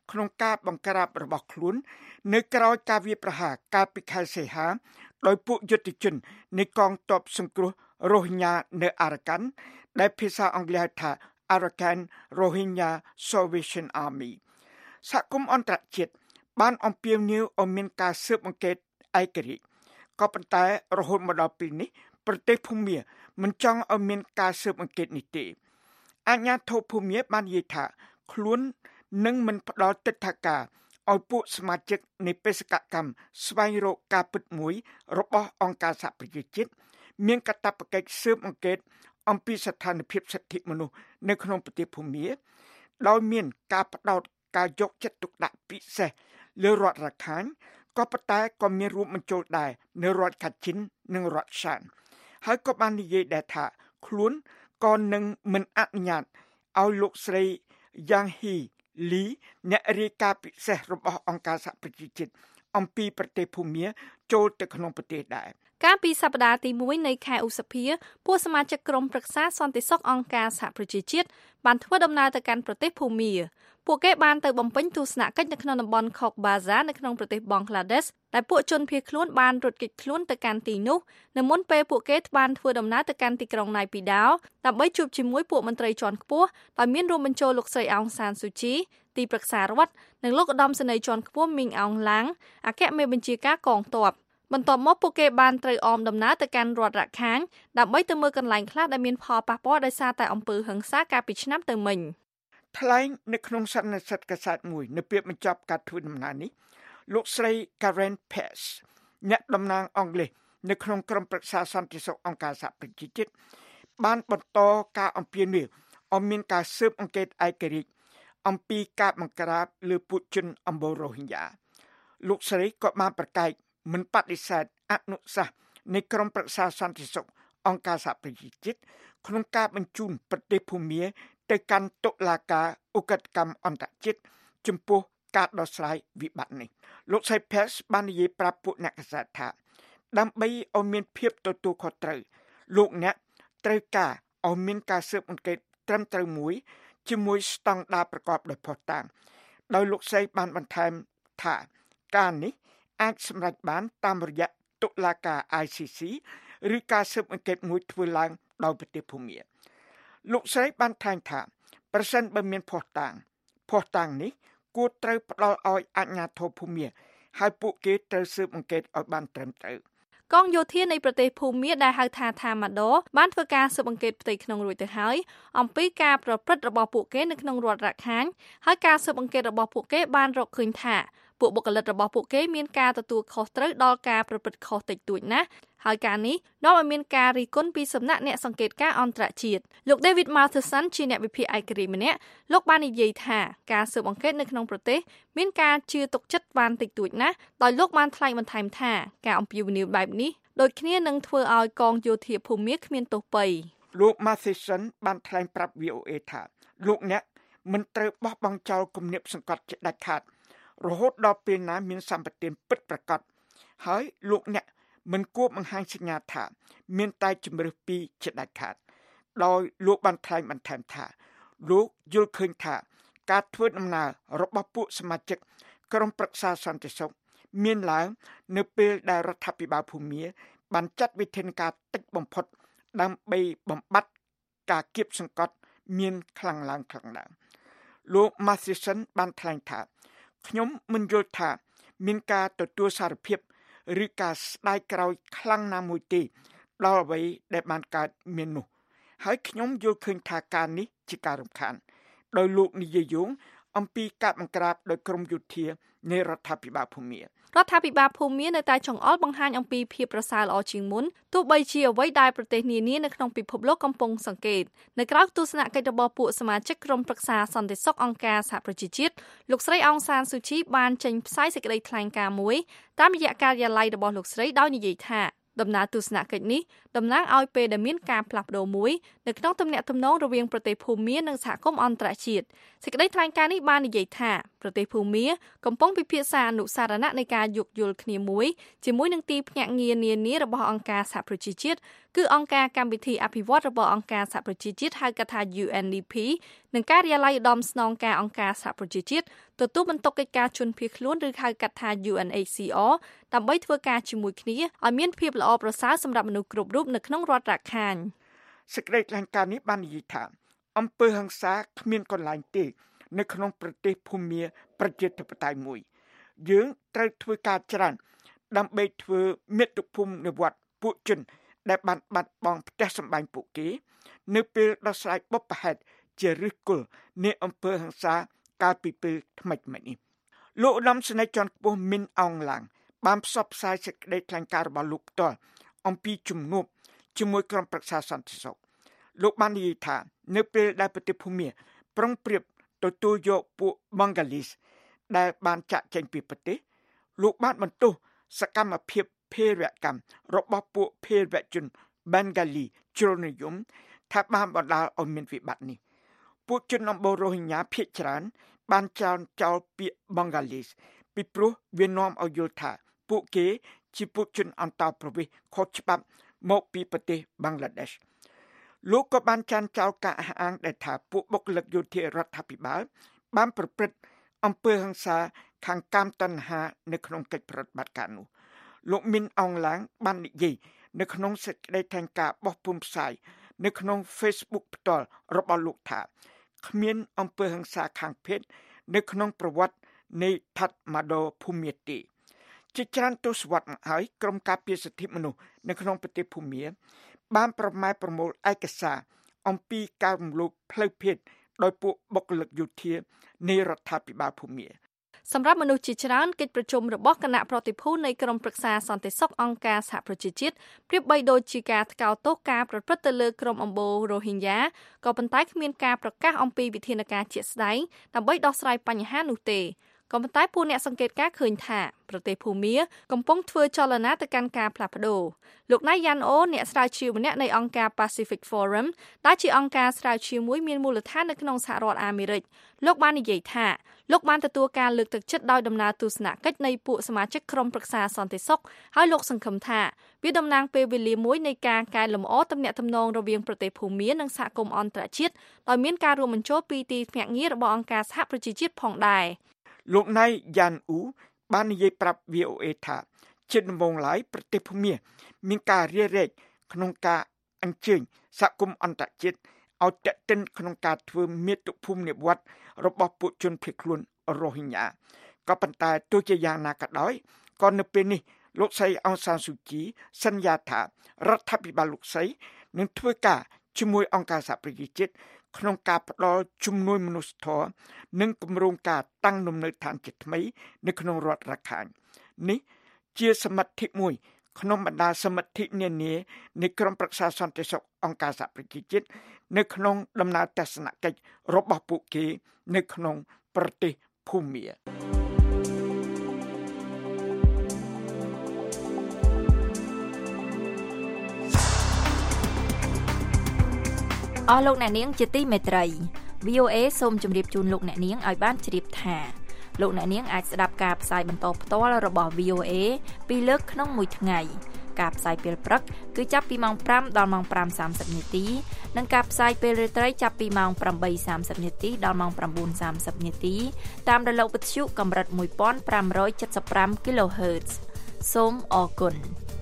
ក្នុងការបង្ក្រាបរបស់ខ្លួននៅក្រៅការវាយប្រហារកាលពីខែសីហាដោយពួកយុទ្ធជននៃកងទ័ពសង្គ្រោះរ៉ូហិញ៉ានៅអារ៉ាកាន់ដែលភាសាអង់គ្លេសហៅថា Arakan Rohingya Salvation Army សហគមន៍អន្តរជាតិបានអំពាវនាវឲ្យមានការស៊ើបអង្កេតឯករាជ្យក៏ប៉ុន្តែរហូតមកដល់ពេលនេះប្រទេសភូមាមិនចង់ឲ្យមានការស៊ើបអង្កេតនេះទេអាជ្ញាធរភូមាបាននិយាយថាខ្លួននឹងមិនផ្ដល់ទិដ្ឋាការឲ្យពួកសមាជិកនៃបេសកកម្មស្វែងរកការពិតមួយរបស់អង្គការសហប្រជាជាតិមានកាតព្វកិច្ចស៊ើបអង្កេតអំពីស្ថានភាពសិទ្ធិមនុស្សនៅក្នុងប្រទេសភូមាដោយមានការផ្ដោតការយកចិត្តទុកដាក់ពិសេសលើរដ្ឋរាខាញ់ក៏ប៉ុន្តែក៏មានរួមបញ្ចូលដែរនៅរដ្ឋកាជិននិងរដ្ឋសានហើយក៏បាននិយាយដែរថាខ្លួនក៏នឹងមិនអនុញ្ញាតឲ្យលោកស្រីយ៉ាងហ៊ីលីអ្នករាយការណ៍ពិសេសរបស់អង្គការសហប្រជាជាតិអំពីប្រទេសភូមាចូលទៅក្នុងប្រទេសដែរ
កាលពីសប្តាហ៍ទីមួយនៃខែឧសភាពួកសមាជិកក្រុមប្រឹក្សាសន្តិសុខអង្គការសហប្រជាជាតិបានធ្វើដំណើរទៅកាន់ប្រទេសភូមាពួកគេបានទៅបំពេញទស្សនកិច្ចនៅក្នុងតំបន់ Cox's Bazar នៅក្នុងប្រទេសបង់ក្លាដេសដែលពួកជនភៀសខ្លួនបានរត់គេចខ្លួនទៅកាន់ទីនោះនៅមុនពេលពួកគេបានធ្វើដំណើរទៅកាន់ទីក្រុងណៃពីដោដើម្បីជួបជាមួយពួកមន្ត្រីជាន់ខ្ពស់ដោយមានរួមបញ្ចូលលោកស្រីអោងសានស៊ូជីទីប្រឹក្សារដ្ឋនិងលោកឧត្តមសេនីយ៍ជាន់ខ្ពស់មីងអោងឡាងអគ្គមេបញ្ជាការកងទ័ពបន្ទាប់មកពួកគេបានត្រូវអមដំណើរទៅកាន់រដ្ឋរាខាញ់ដើម្បីទៅមើលកន្លែងខ្លះដែលមានផលប៉ះពាល់ដោយសារតែអំពើហិង្សាកាលពីឆ្នាំទៅមិញ
ថ្លែងនៅក្នុងសន្និសីទកាសែតមួយនៅពេលបញ្ចប់ការធ្វើដំណើរនេះលោកស្រី Karen Pierce អ្នកតំណាងអង់គ្លេសនៅក្នុងក្រុមប្រឹក្សាសន្តិសុខអង្គការសហប្រជាជាតិបានបន្តការអំពាវនាវឲ្យមានការស៊ើបអង្កេតឯករាជ្យអំពីការបង្ក្រាបលើពួកជនអំបូររ៉ូហិញ៉ាលោកស្រីក៏បានប្រកាសមិនបដិសេធអនុសាសន៍នៃក្រុមប្រឹក្សាសន្តិសុខអង្គការសហប្រជាជាតិក្នុងការបញ្ជូនប្រទេសភូមាទៅកាន់តុលាការឧក្រិដ្ឋកម្មអន្តរជាតិចំពោះការដោះស្រាយវិបត្តិនេះលោកសៃផេសបាននិយាយប្រាប់ពួកអ្នកកាសែតថាដើម្បីឲ្យមានភាពទទួលខុសត្រូវលោកអ្នកត្រូវការឲ្យមានការស៊ើបអង្កេតត្រឹមត្រូវមួយជាមួយស្តង់ដារប្រកបដោយភស្តុតាងដោយលោកស្រីបានបន្ថែមថាការនេះអាចសម្រេចបានតាមរយៈតុលាការ I C C ឬការស៊ើបអង្កេតមួយធ្វើឡើងដោយប្រទេសភូមាលោកស្រីបានថ្លែងថាប្រសិនបើមានភស្តុតាងភស្តុតាងនេះគួរត្រូវផ្ដល់ឲ្យអាជ្ញាធរភូមាហើយពួកគេត្រូវស៊ើបអង្កេតឲ្យបានត្រឹមត្រូវ
កងយោធានៃប្រទេសភូមាដែលហៅថាថាម៉ាដូបានធ្វើការស៊ើបអង្កេតផ្ទៃក្នុងរួចទៅហើយអំពីការប្រព្រឹត្តរបស់ពួកគេនៅក្នុងរដ្ឋរាខាញ់ហើយការស៊ើបអង្កេតរបស់ពួកគេបានរកឃើញថាពួកបុគ្គលិករបស់ពួកគេមានការទទួលខុសត្រូវដល់ការប្រព្រឹត្តខុសតិចតួចណាស់ហើយការនេះនាំឲ្យមានការរិះគន់ពីសំណាក់អ្នកសង្កេតការណ៍អន្តរជាតិលោក David Matheson ជាអ្នកវិភាគឯករាជ្យម្នាក់លោកបាននិយាយថាការស៊ើបអង្កេតនៅក្នុងប្រទេសមានការជឿទុកចិត្តបានតិចតួចណាស់ដោយលោកបានថ្លែងបន្ថែមថាការអំពាវនាវបែបនេះដូចគ្នានឹងធ្វើឲ្យកងយោធាភូមាគ្មានទោសពៃ
លោក Matheson បានថ្លែងប្រាប់ V O A ថាលោកអ្នកមិនត្រូវបោះបង់ចោលគំនិតសង្កត់ជាដាច់ខាតរហូតដល់ពេលណាមានសម្បត្តិពិតប្រាកដហើយលោកអ្នកមិនគួរបង្ហាញសញ្ញាថាមានតែជំរើសពីរជាដាច់ខាតដោយលោកបានថ្លែងបន្ថែមថាលោកយល់ឃើញថាការធ្វើដំណើររបស់ពួកសមាជិកក្រុមប្រឹក្សាសន្តិសុខមានឡើងនៅពេលដែលរដ្ឋាភិបាលភូមាបានចាត់វិធានការតិចបំផុតដើម្បីបំបត្តិការគៀបសង្កត់មានខ្លាំងឡើងខ្លាំងឡើងលោក Matheson បានថ្លែងថាខ្ញុំមិនយល់ថាមានការទទួលសារភាពឬការស្ដាយក្រោយខ្លាំងណាមួយទេដល់អ្វីដែលបានកើតមាននោះហើយខ្ញុំយល់ឃើញថាការនេះជាការរំខានដោយលោកនិយាយយោងអំពីការបង្ក្រាបដោយក្រមយោធានៃរដ្ឋាភិបាលភូមា
រដ្ឋាភិបាលភូមានៅតែចង្អុលបង្ហាញអំពីភាពប្រសើរល្អជាងមុនទោះបីជាអ្វីដែលប្រទេសនានានៅក្នុងពិភពលោកកំពុងសង្កេតនៅក្រៅទស្សនកិច្ចរបស់ពួកសមាជិកក្រុមប្រឹក្សាសន្តិសុខអង្គការសហប្រជាជាតិលោកស្រីអោងសានស៊ូជីបានចេញផ្សាយសេចក្តីថ្លែងការណ៍មួយតាមរយៈការិយាល័យរបស់លោកស្រីដោយនិយាយថាដំណើរទស្សនកិច្ចនេះតំណាងឲ្យពេលដែលមានការផ្លាស់ប្ដូរមួយនៅក្នុងទំនាក់ទំនងរវាងប្រទេសភូមានិងសហគមន៍អន្តរជាតិសេចក្តីថ្លែងការណ៍នេះបាននិយាយថាប្រទេសភូមាកំពុងពិភាក្សាអនុសារណៈនៃការយោគយល់គ្នាមួយជាមួយនឹងទីភ្នាក់ងារនានារបស់អង្គការសហប្រជាជាតិគឺអង្គការកម្មវិធីអភិវឌ្ឍរបស់អង្គការសហប្រជាជាតិហៅកាត់ថា U N D P និងការិយាល័យឧត្តមស្នងការអង្គការសហប្រជាជាតិទទួលបន្ទុកកិច្ចការជនភៀសខ្លួនឬហៅកាត់ថា U N H C R ដើម្បីធ្វើការជាមួយគ្នាឲ្យមានភាពល្អប្រសើរសម្រាប់មនុស្សគ្រប់រូបនៅក្នុងរដ្ឋរាខាញ់
សេចក្តីថ្លែងការណ៍នេះបាននិយាយថាអំពើហិង្សាគ្មានកន្លែងទេនៅក្នុងប្រទេសភូមាប្រជាធិបតេយ្យមួយយើងត្រូវធ្វើការច្រើនដើម្បីធ្វើមាតុភូមិនិវត្តពួកជនដែលបានបាត់បង់ផ្ទះសម្បែងពួកគេនៅពេលដោះស្រាយបុព្វហេតុជាឫសគល់នៃអំពើហិង្សាកាលពីពេលថ្មីៗនេះលោកឧត្តមសេនីយ៍ជាន់ខ្ពស់មីនអងឡាងបានផ្សព្វផ្សាយសេចក្តីថ្លែងការណ៍របស់លោកផ្ទាល់អំពីជំនួបជាមួយក្រុមប្រឹក្សាសន្តិសុខលោកបាននិយាយថានៅពេលដែលប្រទេសភូមាប្រុងប្រៀបទទួលយកពួកបង់ហ្គាលីសដែលបានចាក់ចេញពីប្រទេសលោកបានបន្ទោសសកម្មភាពភេរវកម្មរបស់ពួកភេរវជនបង់ហ្គាលីជ្រុលនិយមថាបានបណ្ដាលឲ្យមានវិបត្តិនេះពួកជនអំបូររ៉ូហិញ៉ាភាគច្រើនបានចោទចោលពាក្យបង់ហ្គាលីសពីព្រោះវានាំឲ្យយល់ថាពួកគេជាពួកជនអន្តោប្រវេសន៍ខុសច្បាប់មកពីប្រទេសបង់ក្លាដេសលោកក៏បានចានចោលការអះអាងដែលថាពួកបុគ្គលិកយោធារដ្ឋាភិបាលបានប្រព្រឹត្តអំពើហិង្សាខាងកាមតណ្ហានៅក្នុងកិច្ចប្រតិបត្តិការនោះលោកមីនអងឡាងបាននិយាយនៅក្នុងសេចក្តីថ្លែងការណ៍បោះពុម្ពផ្សាយនៅក្នុង Facebook ផ្ទាល់របស់លោកថាគ្មានអំពើហិង្សាខាងភេទនៅក្នុងប្រវត្តិនៃថាត់ម៉ាដូភូមាទេជាច្រើនទសវត្សរ៍មកហើយក្រមការពារសិទ្ធិមនុស្សនៅក្នុងប្រទេសភូមាបានប្រម៉ែប្រមូលឯកសារអំពីការរំលោភផ្លូវភេទដោយពួកបុគ្គលិកយោធានៃរដ្ឋាភិបាលភូមា
សម្រាប់មនុស្សជាច្រើនកិច្ចប្រជុំរបស់គណៈប្រតិភូនៃក្រុមប្រឹក្សាសន្តិសុខអង្គការសហប្រជាជាតិប្រៀបបីដូចជាការថ្កោលទោសការប្រព្រឹត្តទៅលើក្រុមអំបូររ៉ូហិញ៉ាក៏ប៉ុន្តែគ្មានការប្រកាសអំពីវិធានការជាក់ស្ដែងដើម្បីដោះស្រាយបញ្ហានោះទេក៏ប៉ុន្តែពួកអ្នកសង្កេតការឃើញថាប្រទេសភូមាកំពុងធ្វើចលនាទៅកាន់ការផ្លាស់ប្ដូរលោកណៃយ៉ាន់អូអ្នកស្រាវជ្រាវម្នាក់នៃអង្គការ Pacific Forum ដែលជាអង្គការស្រាវជ្រាវមួយមានមូលដ្ឋាននៅក្នុងសហរដ្ឋអាមេរិកលោកបាននិយាយថាលោកបានទទួលការលើកទឹកចិត្តដោយដំណើរទស្សនកិច្ចនៃពួកសមាជិកក្រុមប្រឹក្សាសន្តិសុខហើយលោកសង្ឃឹមថាវាតំណាងពេលវេលាមួយនៃការកែលម្អទំនាក់ទំនងរវាងប្រទេសភូមានិងសហគមន៍អន្តរជាតិដោយមានការរួមបញ្ចូលពីទីភ្នាក់ងាររបស់អង្គការសហប្រជាជាតិផងដែរ
លោកណៃយ៉ាន់អ៊ូបាននិយាយប្រាប់ V O A ថាជាដំបូងឡើយប្រទេសភូមាមានការរារែកក្នុងការអញ្ជើញសហគមន៍អន្តរជាតិឲ្យតេតិនក្នុងការធ្វើមាតុភូមិនិវត្តរបស់ពួកជនភៀសខ្លួនរ៉ូហិញ៉ាក៏ប៉ុន្តែទោះជាយ៉ាងណាក៏ដោយក៏នៅពេលនេះលោកស្រីអង្សានស៊ូជីសន្យាថារដ្ឋាភិបាលលោកស្រីនឹងធ្វើការជាមួយអង្គការសហប្រជាជាតិក្នុងការផ្ដល់ជំនួយមនុស្សធម៌និងគម្រោងការតាំងលំនៅឋានជាថ្មីនៅក្នុងរដ្ឋរាខាញ់នេះជាសមិទ្ធិមួយក្នុងបណ្ដាសមិទ្ធិនានានៃក្រុមប្រឹក្សាសន្តិសុខអង្គការសហប្រជាជាតិនៅក្នុងដំណើរទស្សនកិច្ចរបស់ពួកគេនៅក្នុងប្រទេសភូមា
អស់លោកអ្នកនាងជាទីមេត្រី V O A សូមជម្រាបជូនលោកអ្នកនាងឲ្យបានជ្រាបថាលោកអ្នកនាងអាចស្ដាប់ការផ្សាយបន្តផ្ទាល់របស់ V O A ពីរលើកក្នុងមួយថ្ងៃការផ្សាយពេលព្រឹកគឺចាប់ពីម៉ោងប្រាំដល់ម៉ោងប្រាំសាមសិបនាទីនិងការផ្សាយពេលរាត្រីចាប់ពីម៉ោងប្រាំបីសាមសិបនាទីដល់ម៉ោងប្រាំបួនសាមសិបនាទីតាមរលកវិទ្យុកម្រិតមួយពាន់ប្រាំរយចិតសិបប្រាំ kilohertz សូមអរគុណ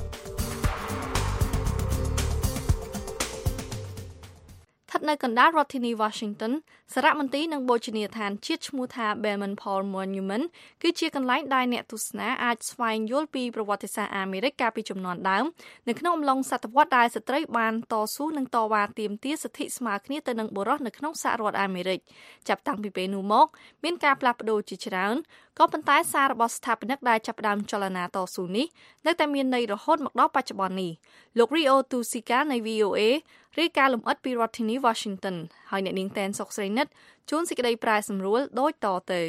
ស្ថិតនៅកណ្ដាលរដ្ឋធានី Washington សារមន្ទីរនិងបូជនីយដ្ឋានជាតិឈ្មោះថា Belmont-Paul Monument គឺជាកន្លែងដែលអ្នកទស្សនាអាចស្វែងយល់ពីប្រវត្តិសាស្ត្រអាមេរិកកាលពីជំនាន់ដើមនៅក្នុងអំឡុងសតវត្សរ៍ដែលស្ត្រីបានតស៊ូនិងតវ៉ាទាមទារសិទ្ធិស្មើគ្នាទៅនឹងបុរសនៅក្នុងសហរដ្ឋអាមេរិកចាប់តាំងពីពេលនោះមកមានការផ្លាស់ប្ដូរជាច្រើនក៏ប៉ុន្តែសាររបស់ស្ថាបនិកដែលចាប់ផ្ដើមចលនាតស៊ូនេះនៅតែមានន័យរហូតមកដល់បច្ចុប្បន្ននេះលោក Rio Tusika នៃ V O A រាយការណ៍លម្អិតពីរដ្ឋធានី Washington ហើយអ្នកនាងតែនសុកស្រីនិតជួនសេចក្តីប្រាយសម្រួលដូចតទៅ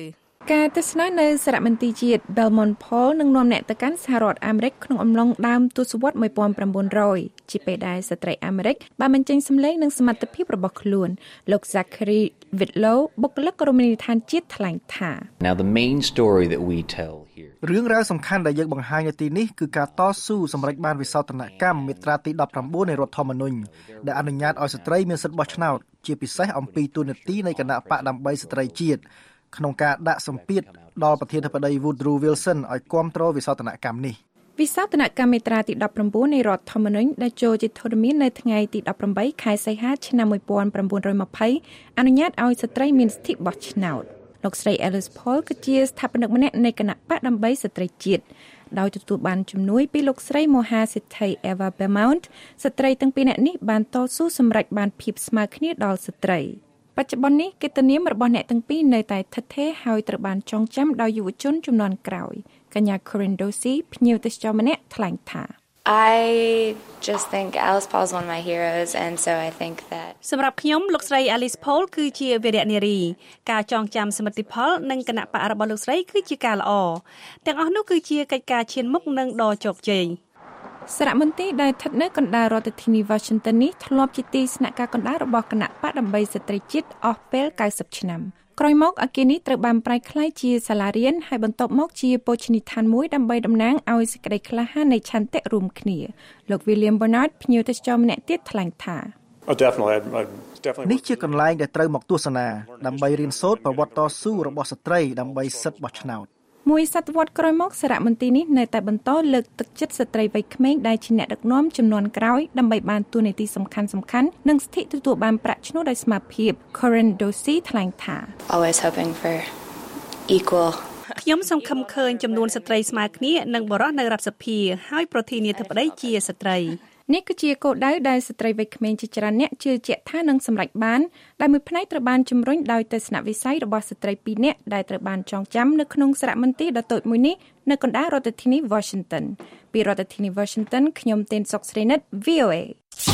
ការទស្សនានៅសារមន្ទីរជាតិ Belmont Hall នឹងនាំអ្នកទៅកាន់សហរដ្ឋអាមេរិកក្នុងអំឡុងដើមទសវត្សរ៍nineteen hundredជាពេលដែលស្ត្រីអាមេរិកបានបញ្ចេញសម្លេងនិងសមត្ថភាពរបស់ខ្លួនលោក Zachary Whitlow បុគ្គលិករមណីយដ្ឋានជាតិថ្លែងថា
Now the main story that we tell here
រឿងរ៉ាវសំខាន់ដែលយើងបង្ហាញនៅទីនេះគឺការតស៊ូសម្រេចបានវិសោធនកម្មមាត្រាទីnineteenនៃរដ្ឋធម្មនុញ្ញដែលអនុញ្ញាតឲ្យស្ត្រីមានសិទ្ធិបោះឆ្នោតជាពិសេសអំពីទូនាទីនៃគណៈបកដើម្បីស្ត្រីជាតិក្នុងការដាក់សម្ពាធដល់ប្រធានាធិបតី Woodrow Wilson ឲ្យគាំទ្រវិសោធនកម្មនេះ
វិសោធនកម្មមាត្រាទីnineteenនៃរដ្ឋធម្មនុញ្ញដែលចូលជាធរមាននៅថ្ងៃទីeighteenខែសីហាឆ្នាំnineteen twentyអនុញ្ញាតឲ្យស្ត្រីមានសិទ្ធិបោះឆ្នោតលោកស្រី Alice Paul គឺជាស្ថាបនិកម្នាក់នៃគណៈបកដើម្បីស្ត្រីជាតិដោយទទួលបានជំនួយពីលោកស្រីមហាសេដ្ឋី Eva Belmont ស្ត្រីទាំងពីរនាក់នេះបានតស៊ូសម្រេចបានភាពស្មើគ្នាដល់ស្ត្រីបច្ចុប្បន្ននេះកិត្តិនាមរបស់អ្នកទាំងពីរនៅតែថិតថេរហើយត្រូវបានចងចាំដោយយុវជនជំនាន់ក្រោយកញ្ញា Corinne Dosey ភ្ញៀវទេសចរម្នាក់ថ្លែងថា
I just think Alice Paul is one of my heroes and so I think that
សម្រាប់ខ្ញុំលោកស្រី Alice Paul គឺជាវីរនារីការចងចាំសមិទ្ធផលនិងគណៈបករបស់លោកស្រីគឺជាការល្អទាំងអស់នោះគឺជាកិច្ចការឈានមុខនិងដ៏ជោគជ័យសារមន្ទីរដែលស្ថិតនៅកណ្ដាលរដ្ឋធានី Washington នេះធ្លាប់ជាទីស្នាក់ការកណ្ដាលរបស់គណៈបកដើម្បីស្ត្រីជាតិអស់ពេលninetyឆ្នាំក្រោយមកអគារនេះត្រូវបានប្រែក្លាយជាសាលារៀនហើយបន្ទាប់មកជាភោជនីយដ្ឋានមួយដើម្បីតំណាងឲ្យសេចក្តីក្លាហាននៃឆន្ទៈរួមគ្នាលោក William Bernard ភ្ញៀវទេសចរម្នាក់ទៀតថ្លែងថា
Oh definitely I definitely
នេះជាកន្លែងដែលត្រូវមកទស្សនាដើម្បីរៀនសូត្រប្រវត្តិតស៊ូរបស់ស្ត្រីដើម្បីសិទ្ធិបោះឆ្នោត
មួយសតវត្សក្រោយមកសារមន្ទីរនេះនៅតែបន្តលើកទឹកចិត្តស្ត្រីវ័យក្មេងដែលជាអ្នកដឹកនាំជំនាន់ក្រោយដើម្បីបានតួនាទីសំខាន់ៗនិងសិទ្ធិទទួលបានប្រាក់ឈ្នួលដោយស្មើភាព Corinne Dosey ថ្លែងថា
always hoping for equal
ខ្ញុំសង្ឃឹមឃើញចំនួនស្ត្រីស្មើគ្នានិងបុរសនៅរដ្ឋសភាហើយប្រធានាធិបតីជាស្ត្រី
នេះគឺជាគោលដៅដែលស្ត្រីវ័យក្មេងជាច្រើនអ្នកជឿជាក់ថានឹងសម្រេចបានដែលមួយផ្នែកត្រូវបានជំរុញដោយទស្សនវិស័យរបស់ស្ត្រីពីរនាក់ដែលត្រូវបានចងចាំនៅក្នុងសារមន្ទីរដ៏តូចមួយនេះនៅកណ្ដាលរដ្ឋធានី Washington ពីរដ្ឋធានី Washington ខ្ញុំទេនសុកស្រីនិត V O A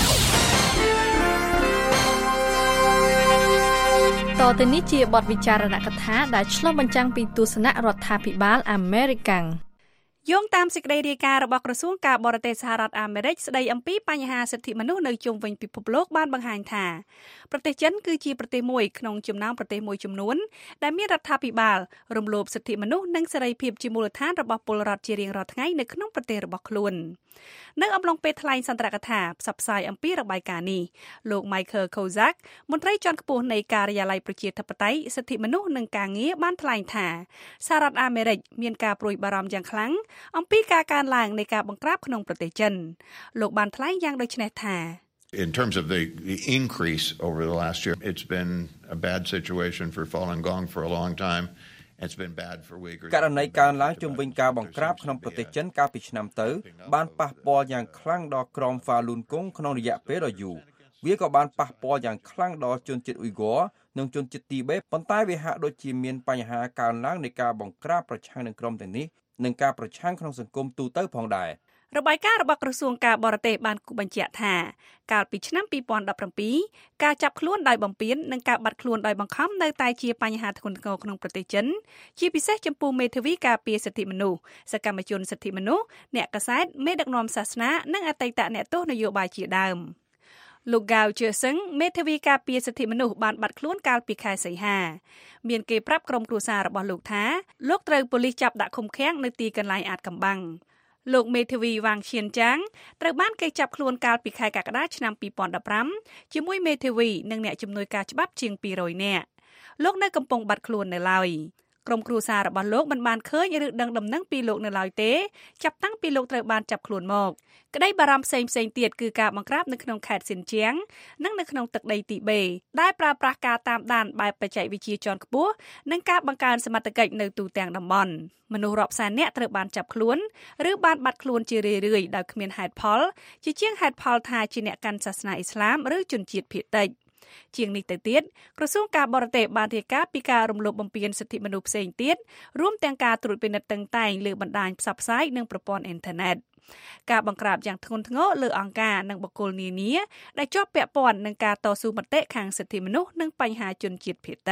តទៅនេះជាបទវិចារណកថាដែលឆ្លុះបញ្ចាំងពីទស្សនៈរដ្ឋាភិបាលអាមេរិក
យោងតាមសេចក្តីរាយការណ៍របស់ក្រសួងការបរទេសសហរដ្ឋអាមេរិកស្តីអំពីបញ្ហាសិទ្ធិមនុស្សនៅជុំវិញពិភពលោកបានបង្ហាញថាប្រទេសចិនគឺជាប្រទេសមួយក្នុងចំណោមប្រទេសមួយចំនួនដែលមានរដ្ឋាភិបាលរំលោភសិទ្ធិមនុស្សនិងសេរីភាពជាមូលដ្ឋានរបស់ពលរដ្ឋជារៀងរាល់ថ្ងៃនៅក្នុងប្រទេសរបស់ខ្លួននៅអំឡុងពេលថ្លែងសន្ទរកថាផ្សព្វផ្សាយអំពីរបាយការណ៍នេះលោក Michael Kozak មន្ត្រីជាន់ខ្ពស់នៃការិយាល័យប្រជាធិបតេយ្យសិទ្ធិមនុស្សនិងការងារបានថ្លែងថាសហរដ្ឋអាមេរិកមានការព្រួយបារម្ភយ៉ាងខ្លាំងអំពីការកើនឡើងនៃការបង្ក្រាបក្នុងប្រទេសចិនលោកបានថ្លែងយ៉ាងដូចនេះថា
In terms of the, the increase over the last year, it's been a bad situation for Falun Gong for a long time. It's been bad for Uyghurs.
ករណីកើនឡើងជំវិញការបង្ក្រាបក្នុងប្រទេសចិនកាលពីឆ្នាំទៅបានប៉ះពាល់យ៉ាងខ្លាំងដល់ក្រុម Falun Gong ក្នុងរយៈពេលដ៏យូរវាក៏បានប៉ះពាល់យ៉ាងខ្លាំងដល់ជនជាតិអ៊ុយហ្គ័រនិងជនជាតិទីបេប៉ុន្តែវាហាក់ដូចជាមានបញ្ហាកើនឡើងនៃការបង្ក្រាបប្រឆាំងនឹងក្រុមទាំងនេះនិងការប្រឆាំងក្នុងសង្គមទូទៅផងដែរ
របាយការណ៍របស់ក្រសួងការបរទេសបានគូបញ្ជាក់ថាកាលពីឆ្នាំtwo thousand seventeenការចាប់ខ្លួនដោយបំពាននិងការបាត់ខ្លួនដោយបង្ខំនៅតែជាបញ្ហាធ្ងន់ធ្ងរក្នុងប្រទេសចិនជាពិសេសចំពោះមេធាវីការពារសិទ្ធិមនុស្សសកម្មជនសិទ្ធិមនុស្សអ្នកកាសែតមេដឹកនាំសាសនានិងអតីតអ្នកទោសនយោបាយជាដើមលោកហ្គាវជឿសឹងមេធាវីការពារសិទ្ធិមនុស្សបានបាត់ខ្លួនកាលពីខែសីហាមានគេប្រាប់ក្រុមគ្រួសាររបស់លោកថាលោកត្រូវប៉ូលីសចាប់ដាក់ឃុំឃាំងនៅទីកន្លែងអាតកំបាំងលោកមេធាវីវ៉ាងឈៀនចាងត្រូវបានគេចាប់ខ្លួនកាលពីខែកក្កដាឆ្នាំtwo thousand fifteenជាមួយមេធាវីនិងអ្នកជំនួយការច្បាប់ជាងtwo hundredនាក់លោកនៅកំពុងបាត់ខ្លួននៅឡើយក្រុមគ្រួសាររបស់លោកមិនបានឃើញឬដឹងដំណឹងពីលោកនៅឡើយទេចាប់តាំងពីលោកត្រូវបានចាប់ខ្លួនមកក្តីបារម្ភផ្សេងផ្សេងទៀតគឺការបង្ក្រាបនៅក្នុងខេត្តស៊ីនជាងនិងនៅក្នុងទឹកដីទីបេដែលប្រើប្រាស់ការតាមដានបែបបច្ចេកវិទ្យាជាន់ខ្ពស់និងការបង្កើនសមត្ថកិច្ចនៅទូទាំងតំបន់មនុស្សរាប់សែននាក់ត្រូវបានចាប់ខ្លួនឬបានបាត់ខ្លួនជារឿយៗដោយគ្មានហេតុផលជាជាងហេតុផលថាជាអ្នកកាន់សាសនាអ៊ីស្លាមឬជនជាតិភាគតិចជាងនេះទៅទៀតក្រសួងការបរទេសបានរាយការណ៍ពីការរំលោភបំពានសិទ្ធិមនុស្សផ្សេងទៀតរួមទាំងការត្រួតពិនិត្យតឹងតែងលើបណ្ដាញផ្សព្វផ្សាយនិងប្រព័ន្ធអ៊ីនធឺណិតការបង្ក្រាបយ៉ាងធ្ងន់ធ្ងរលើអង្គការនិងបុគ្គលនានាដែលជាប់ពាក់ព័ន្ធនឹងការតស៊ូមតិខាងសិទ្ធិមនុស្សនិងបញ្ហាជនជាតិភាគតិច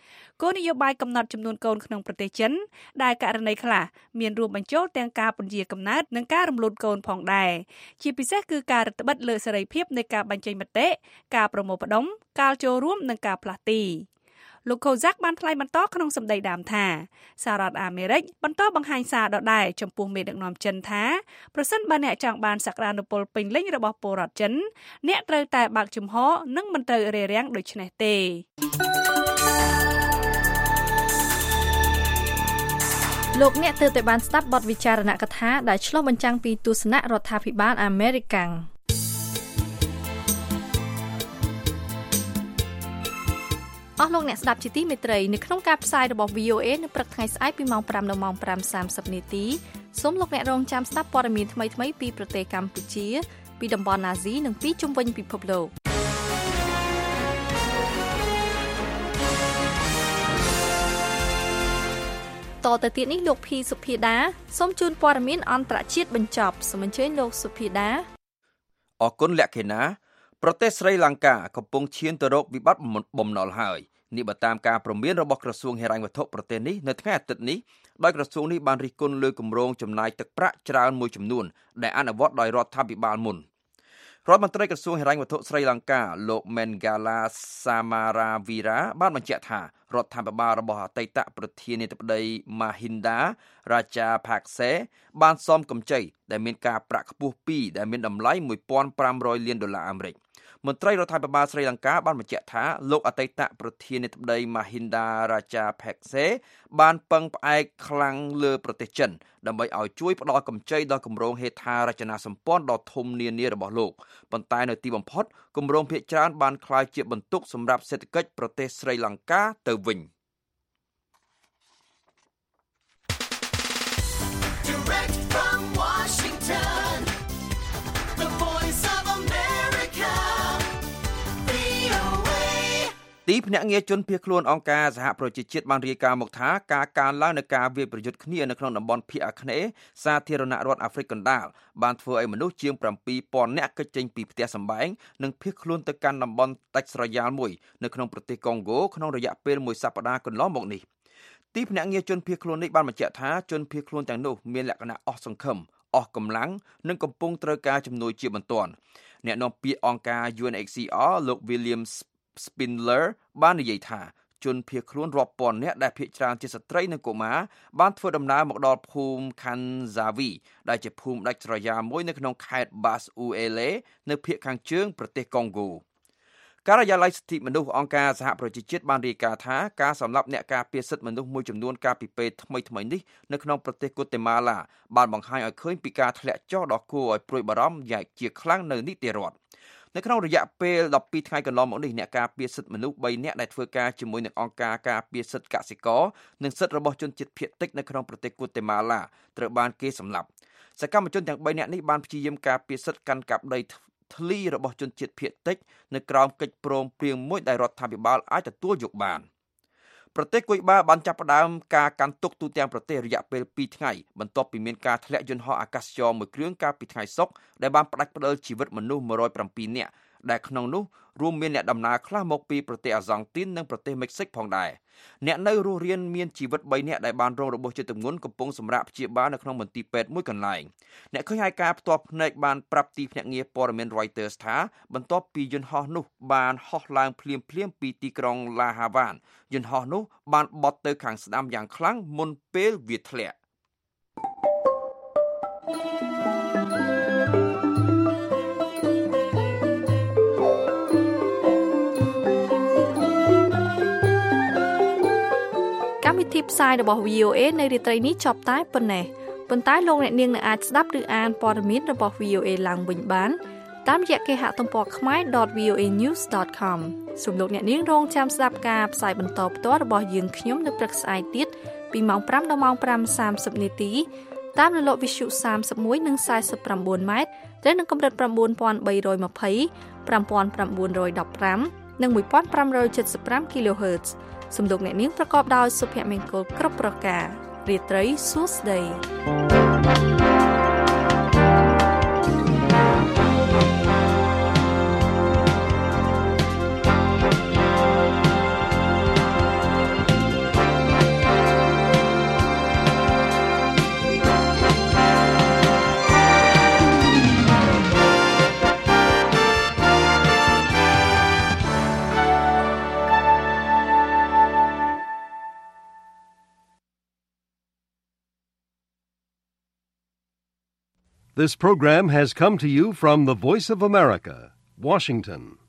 គោលនយោបាយកំណត់ចំនួនកូនក្នុងប្រទេសចិនដែលករណីខ្លះមានរួមបញ្ចូលទាំងការពន្យាកំណើតនិងការរំលូនកូនផងដែរជាពិសេសគឺការរឹតបន្តឹងលើសេរីភាពនៃការបញ្ចេញមតិការប្រមូលផ្ដុំការចូលរួមនិងការផ្លាស់ទីលោកកូសាក់បានថ្លែងបន្តក្នុងសម្ដីដើមថាសហរដ្ឋអាមេរិកបន្តបង្ហាញសារដដែលចំពោះមេដឹកនាំចិនថាប្រសិនបើអ្នកចង់បានសក្តានុពលពេញលេញរបស់ពលរដ្ឋចិនអ្នកត្រូវតែបើកចំហនិងមិនត្រូវរារាំងដូច្នេះទេ
លោកអ្នកទើបតែបានស្ដាប់បទវិចារណកថាដែលឆ្លុះបញ្ចាំងពីទស្សនៈរដ្ឋាភិបាលអាមេរិកអស់លោកអ្នកស្ដាប់ជាទីមេត្រីនៅក្នុងការផ្សាយរបស់ វី អូ เอ នៅព្រឹកថ្ងៃស្អែកពីម៉ោងប្រាំដល់ម៉ោងប្រាំសាមសិបនាទីសូមលោកអ្នករងចាំស្ដាប់ព័ត៌មានថ្មីៗពីប្រទេសកម្ពុជាពីតំបន់អាស៊ីនិងពីជុំវិញពិភពលោកតទៅទៀតនេះលោកភីសុភាដាសូមជូនព័ត៌មានអន្តរជាតិបញ្ចប់សូមអញ្ជើញលោកសុភាដា
អរគុណលក្ខិណាប្រទេសស្រីលង្កាកំពុងឈានទៅរកវិបត្តិបំណុលហើយនេះបើតាមការព្រមានរបស់ក្រសួងហិរញ្ញវត្ថុប្រទេសនេះនៅថ្ងៃអាទិត្យនេះដោយក្រសួងនេះបានរិះគន់លើគម្រោងចំណាយទឹកប្រាក់ច្រើនមួយចំនួនដែលអនុវត្តដោយរដ្ឋាភិបាលមុនរដ្ឋមន្ត្រីក្រសួងហិរញ្ញវត្ថុស្រីលង្កាលោក Mengala Samaravira បានបញ្ជាក់ថារដ្ឋាភិបាលរបស់អតីតប្រធានាធិបតី Mahinda Rajapaksa បានសមកម្ចីដែលមានការប្រាក់ខ្ពស់ពីរដែលមានតម្លៃមួយពាន់ប្រាំរយលានដុល្លារអាមេរិកមន្ត្រីរដ្ឋាភិបាលស្រីលង្កាបានបញ្ជាក់ថាលោកអតីតប្រធានាធិបតី Mahinda Rajapaksa បានពឹងផ្អែកខ្លាំងលើប្រទេសចិនដើម្បីឲ្យជួយផ្ដល់កម្ចីដល់គម្រោងហេដ្ឋារចនាសម្ព័ន្ធដ៏ធំនានារបស់លោកប៉ុន្តែនៅទីបំផុតគម្រោងភាគច្រើនបានក្លាយជាបន្ទុកសម្រាប់សេដ្ឋកិច្ចប្រទេសស្រីលង្កាទៅវិញទីភ្នាក់ងារជនភៀសខ្លួនអង្គការសហប្រជាជាតិបានរាយការណ៍មកថាការកើនឡើងនៃការវាយប្រយុទ្ធគ្នានៅក្នុងតំបន់ភាគអាគ្នេយ៍សាធារណរដ្ឋអាហ្វ្រិកកណ្ដាលបានធ្វើឲ្យមនុស្សជាងប្រាំពីរពាន់នាក់គេចចេញពីផ្ទះសម្បែងនិងភៀសខ្លួនទៅកាន់តំបន់ដាច់ស្រយាលមួយនៅក្នុងប្រទេសកុងហ្គោក្នុងរយៈពេលមួយសប្តាហ៍កន្លងមកនេះទីភ្នាក់ងារជនភៀសខ្លួននេះបានបញ្ជាក់ថាជនភៀសខ្លួនទាំងនោះមានលក្ខណៈអស់សង្ឃឹមអស់កម្លាំងនិងកំពុងត្រូវការជំនួយជាបន្ទាន់អ្នកនាំពាក្យអង្គការ ยู เอ็น เอช ซี អារ លោក William Spindler បាននិយាយថាជនភៀសខ្លួនរាប់ពាន់នាក់ដែលភាគច្រើនជាស្ត្រីនិងកុមារបានធ្វើដំណើរមកដល់ភូមិ Kanzavi ដែលជាភូមិដាច់ស្រយាលមួយនៅក្នុងខេត្ត Bas-Uele នៅភាគខាងជើងប្រទេសកុងហ្គោការិយាល័យសិទ្ធិមនុស្សអង្គការសហប្រជាជាតិបានរាយការណ៍ថាការសម្លាប់អ្នកការពារសិទ្ធិមនុស្សមួយចំនួនកាលពីពេលថ្មីៗនេះនៅក្នុងប្រទេសកូតេម៉ាឡាបានបង្ហាញឲ្យឃើញពីការធ្លាក់ចុះដ៏គួរឲ្យព្រួយបារម្ភយ៉ាងជាខ្លាំងនៅនីតិរដ្ឋនៅក្នុងរយៈពេលដប់ពីរថ្ងៃកន្លងមកនេះអ្នកការពារសិទ្ធិមនុស្សបីនាក់ដែលធ្វើការជាមួយនឹងអង្គការការពារសិទ្ធិកសិករនិងសិទ្ធិរបស់ជនជាតិភាគតិចនៅក្នុងប្រទេសកូតេម៉ាឡាត្រូវបានគេសម្លាប់សកម្មជនទាំងបីនាក់នេះបានព្យាយាមការពារសិទ្ធិកាន់កាប់ដីធ្លីរបស់ជនជាតិភាគតិចនៅក្រោមកិច្ចព្រមព្រៀងមួយដែលរដ្ឋាភិបាលអាចទទួលយកបានប្រទេសគុយបាបានចាប់ផ្ដើមការកាន់ទុកទូទាំងប្រទេសរយៈពេលពីរថ្ងៃបន្ទាប់ពីមានការធ្លាក់យន្តហោះអាកាសចរមួយគ្រឿងកាលពីថ្ងៃសុក្រដែលបានផ្ដាច់ផ្ដិលជីវិតមនុស្សមួយរយប្រាំពីរនាក់ដែលក្នុងនោះរួមមានអ្នកដំណើរខ្លះមកពីប្រទេសអាសង់ទីននិងប្រទេសមិចស៊ិកផងដែរអ្នកនៅរស់រានមានជីវិតបីនាក់ដែលបានរងរបួសជាទម្ងន់កំពុងសម្រាកព្យាបាលនៅក្នុងមន្ទីរពេទ្យមួយកន្លែងអ្នកឃើញហេតុការណ៍ផ្ទាល់ភ្នែកបានប្រាប់ទីភ្នាក់ងារព័ត៌មាន Reuters ថាបន្ទាប់ពីយន្តហោះនោះបានហោះឡើងភ្លាមៗពីទីក្រុង La Havana យន្តហោះនោះបានបត់ទៅខាងស្ដាំយ៉ាងខ្លាំងមុនពេលវាធ្លាក់
កម្មវិធីផ្សាយរបស់ វី អូ เอ នៅរាត្រីនេះចប់តែប៉ុណ្ណេះប៉ុន្តែលោកអ្នកនាងនឹងអាចស្ដាប់ឬអានព័ត៌មានរបស់ វី អូ เอ ឡើងវិញបានតាមរយៈគេហទំព័រ khmae ដត វី អូ เอ ញូស ដត com សូមលោកអ្នកនាងរងចាំស្ដាប់ការផ្សាយបន្តផ្ទាល់របស់យើងខ្ញុំនៅព្រឹកស្អែកទៀតពីម៉ោងប្រាំដល់ម៉ោងប្រាំសាមសិបនាទីតាមរលកវិទ្យុសាមសិបមួយនិងសាយសិបប្រាំបួនម៉ែត្រឬនឹងកម្រិត៩,៣២០ ប្រាំ៩១៥ និងមួយពាន់ប្រាំរយเจ็ดสิบห้า kHz សំឡេងអ្នកនាងប្រកបដោយសុភមង្គលគ្រប់ប្រការរាត្រីសួស្តី
This program has come to you from the Voice of America, Washington.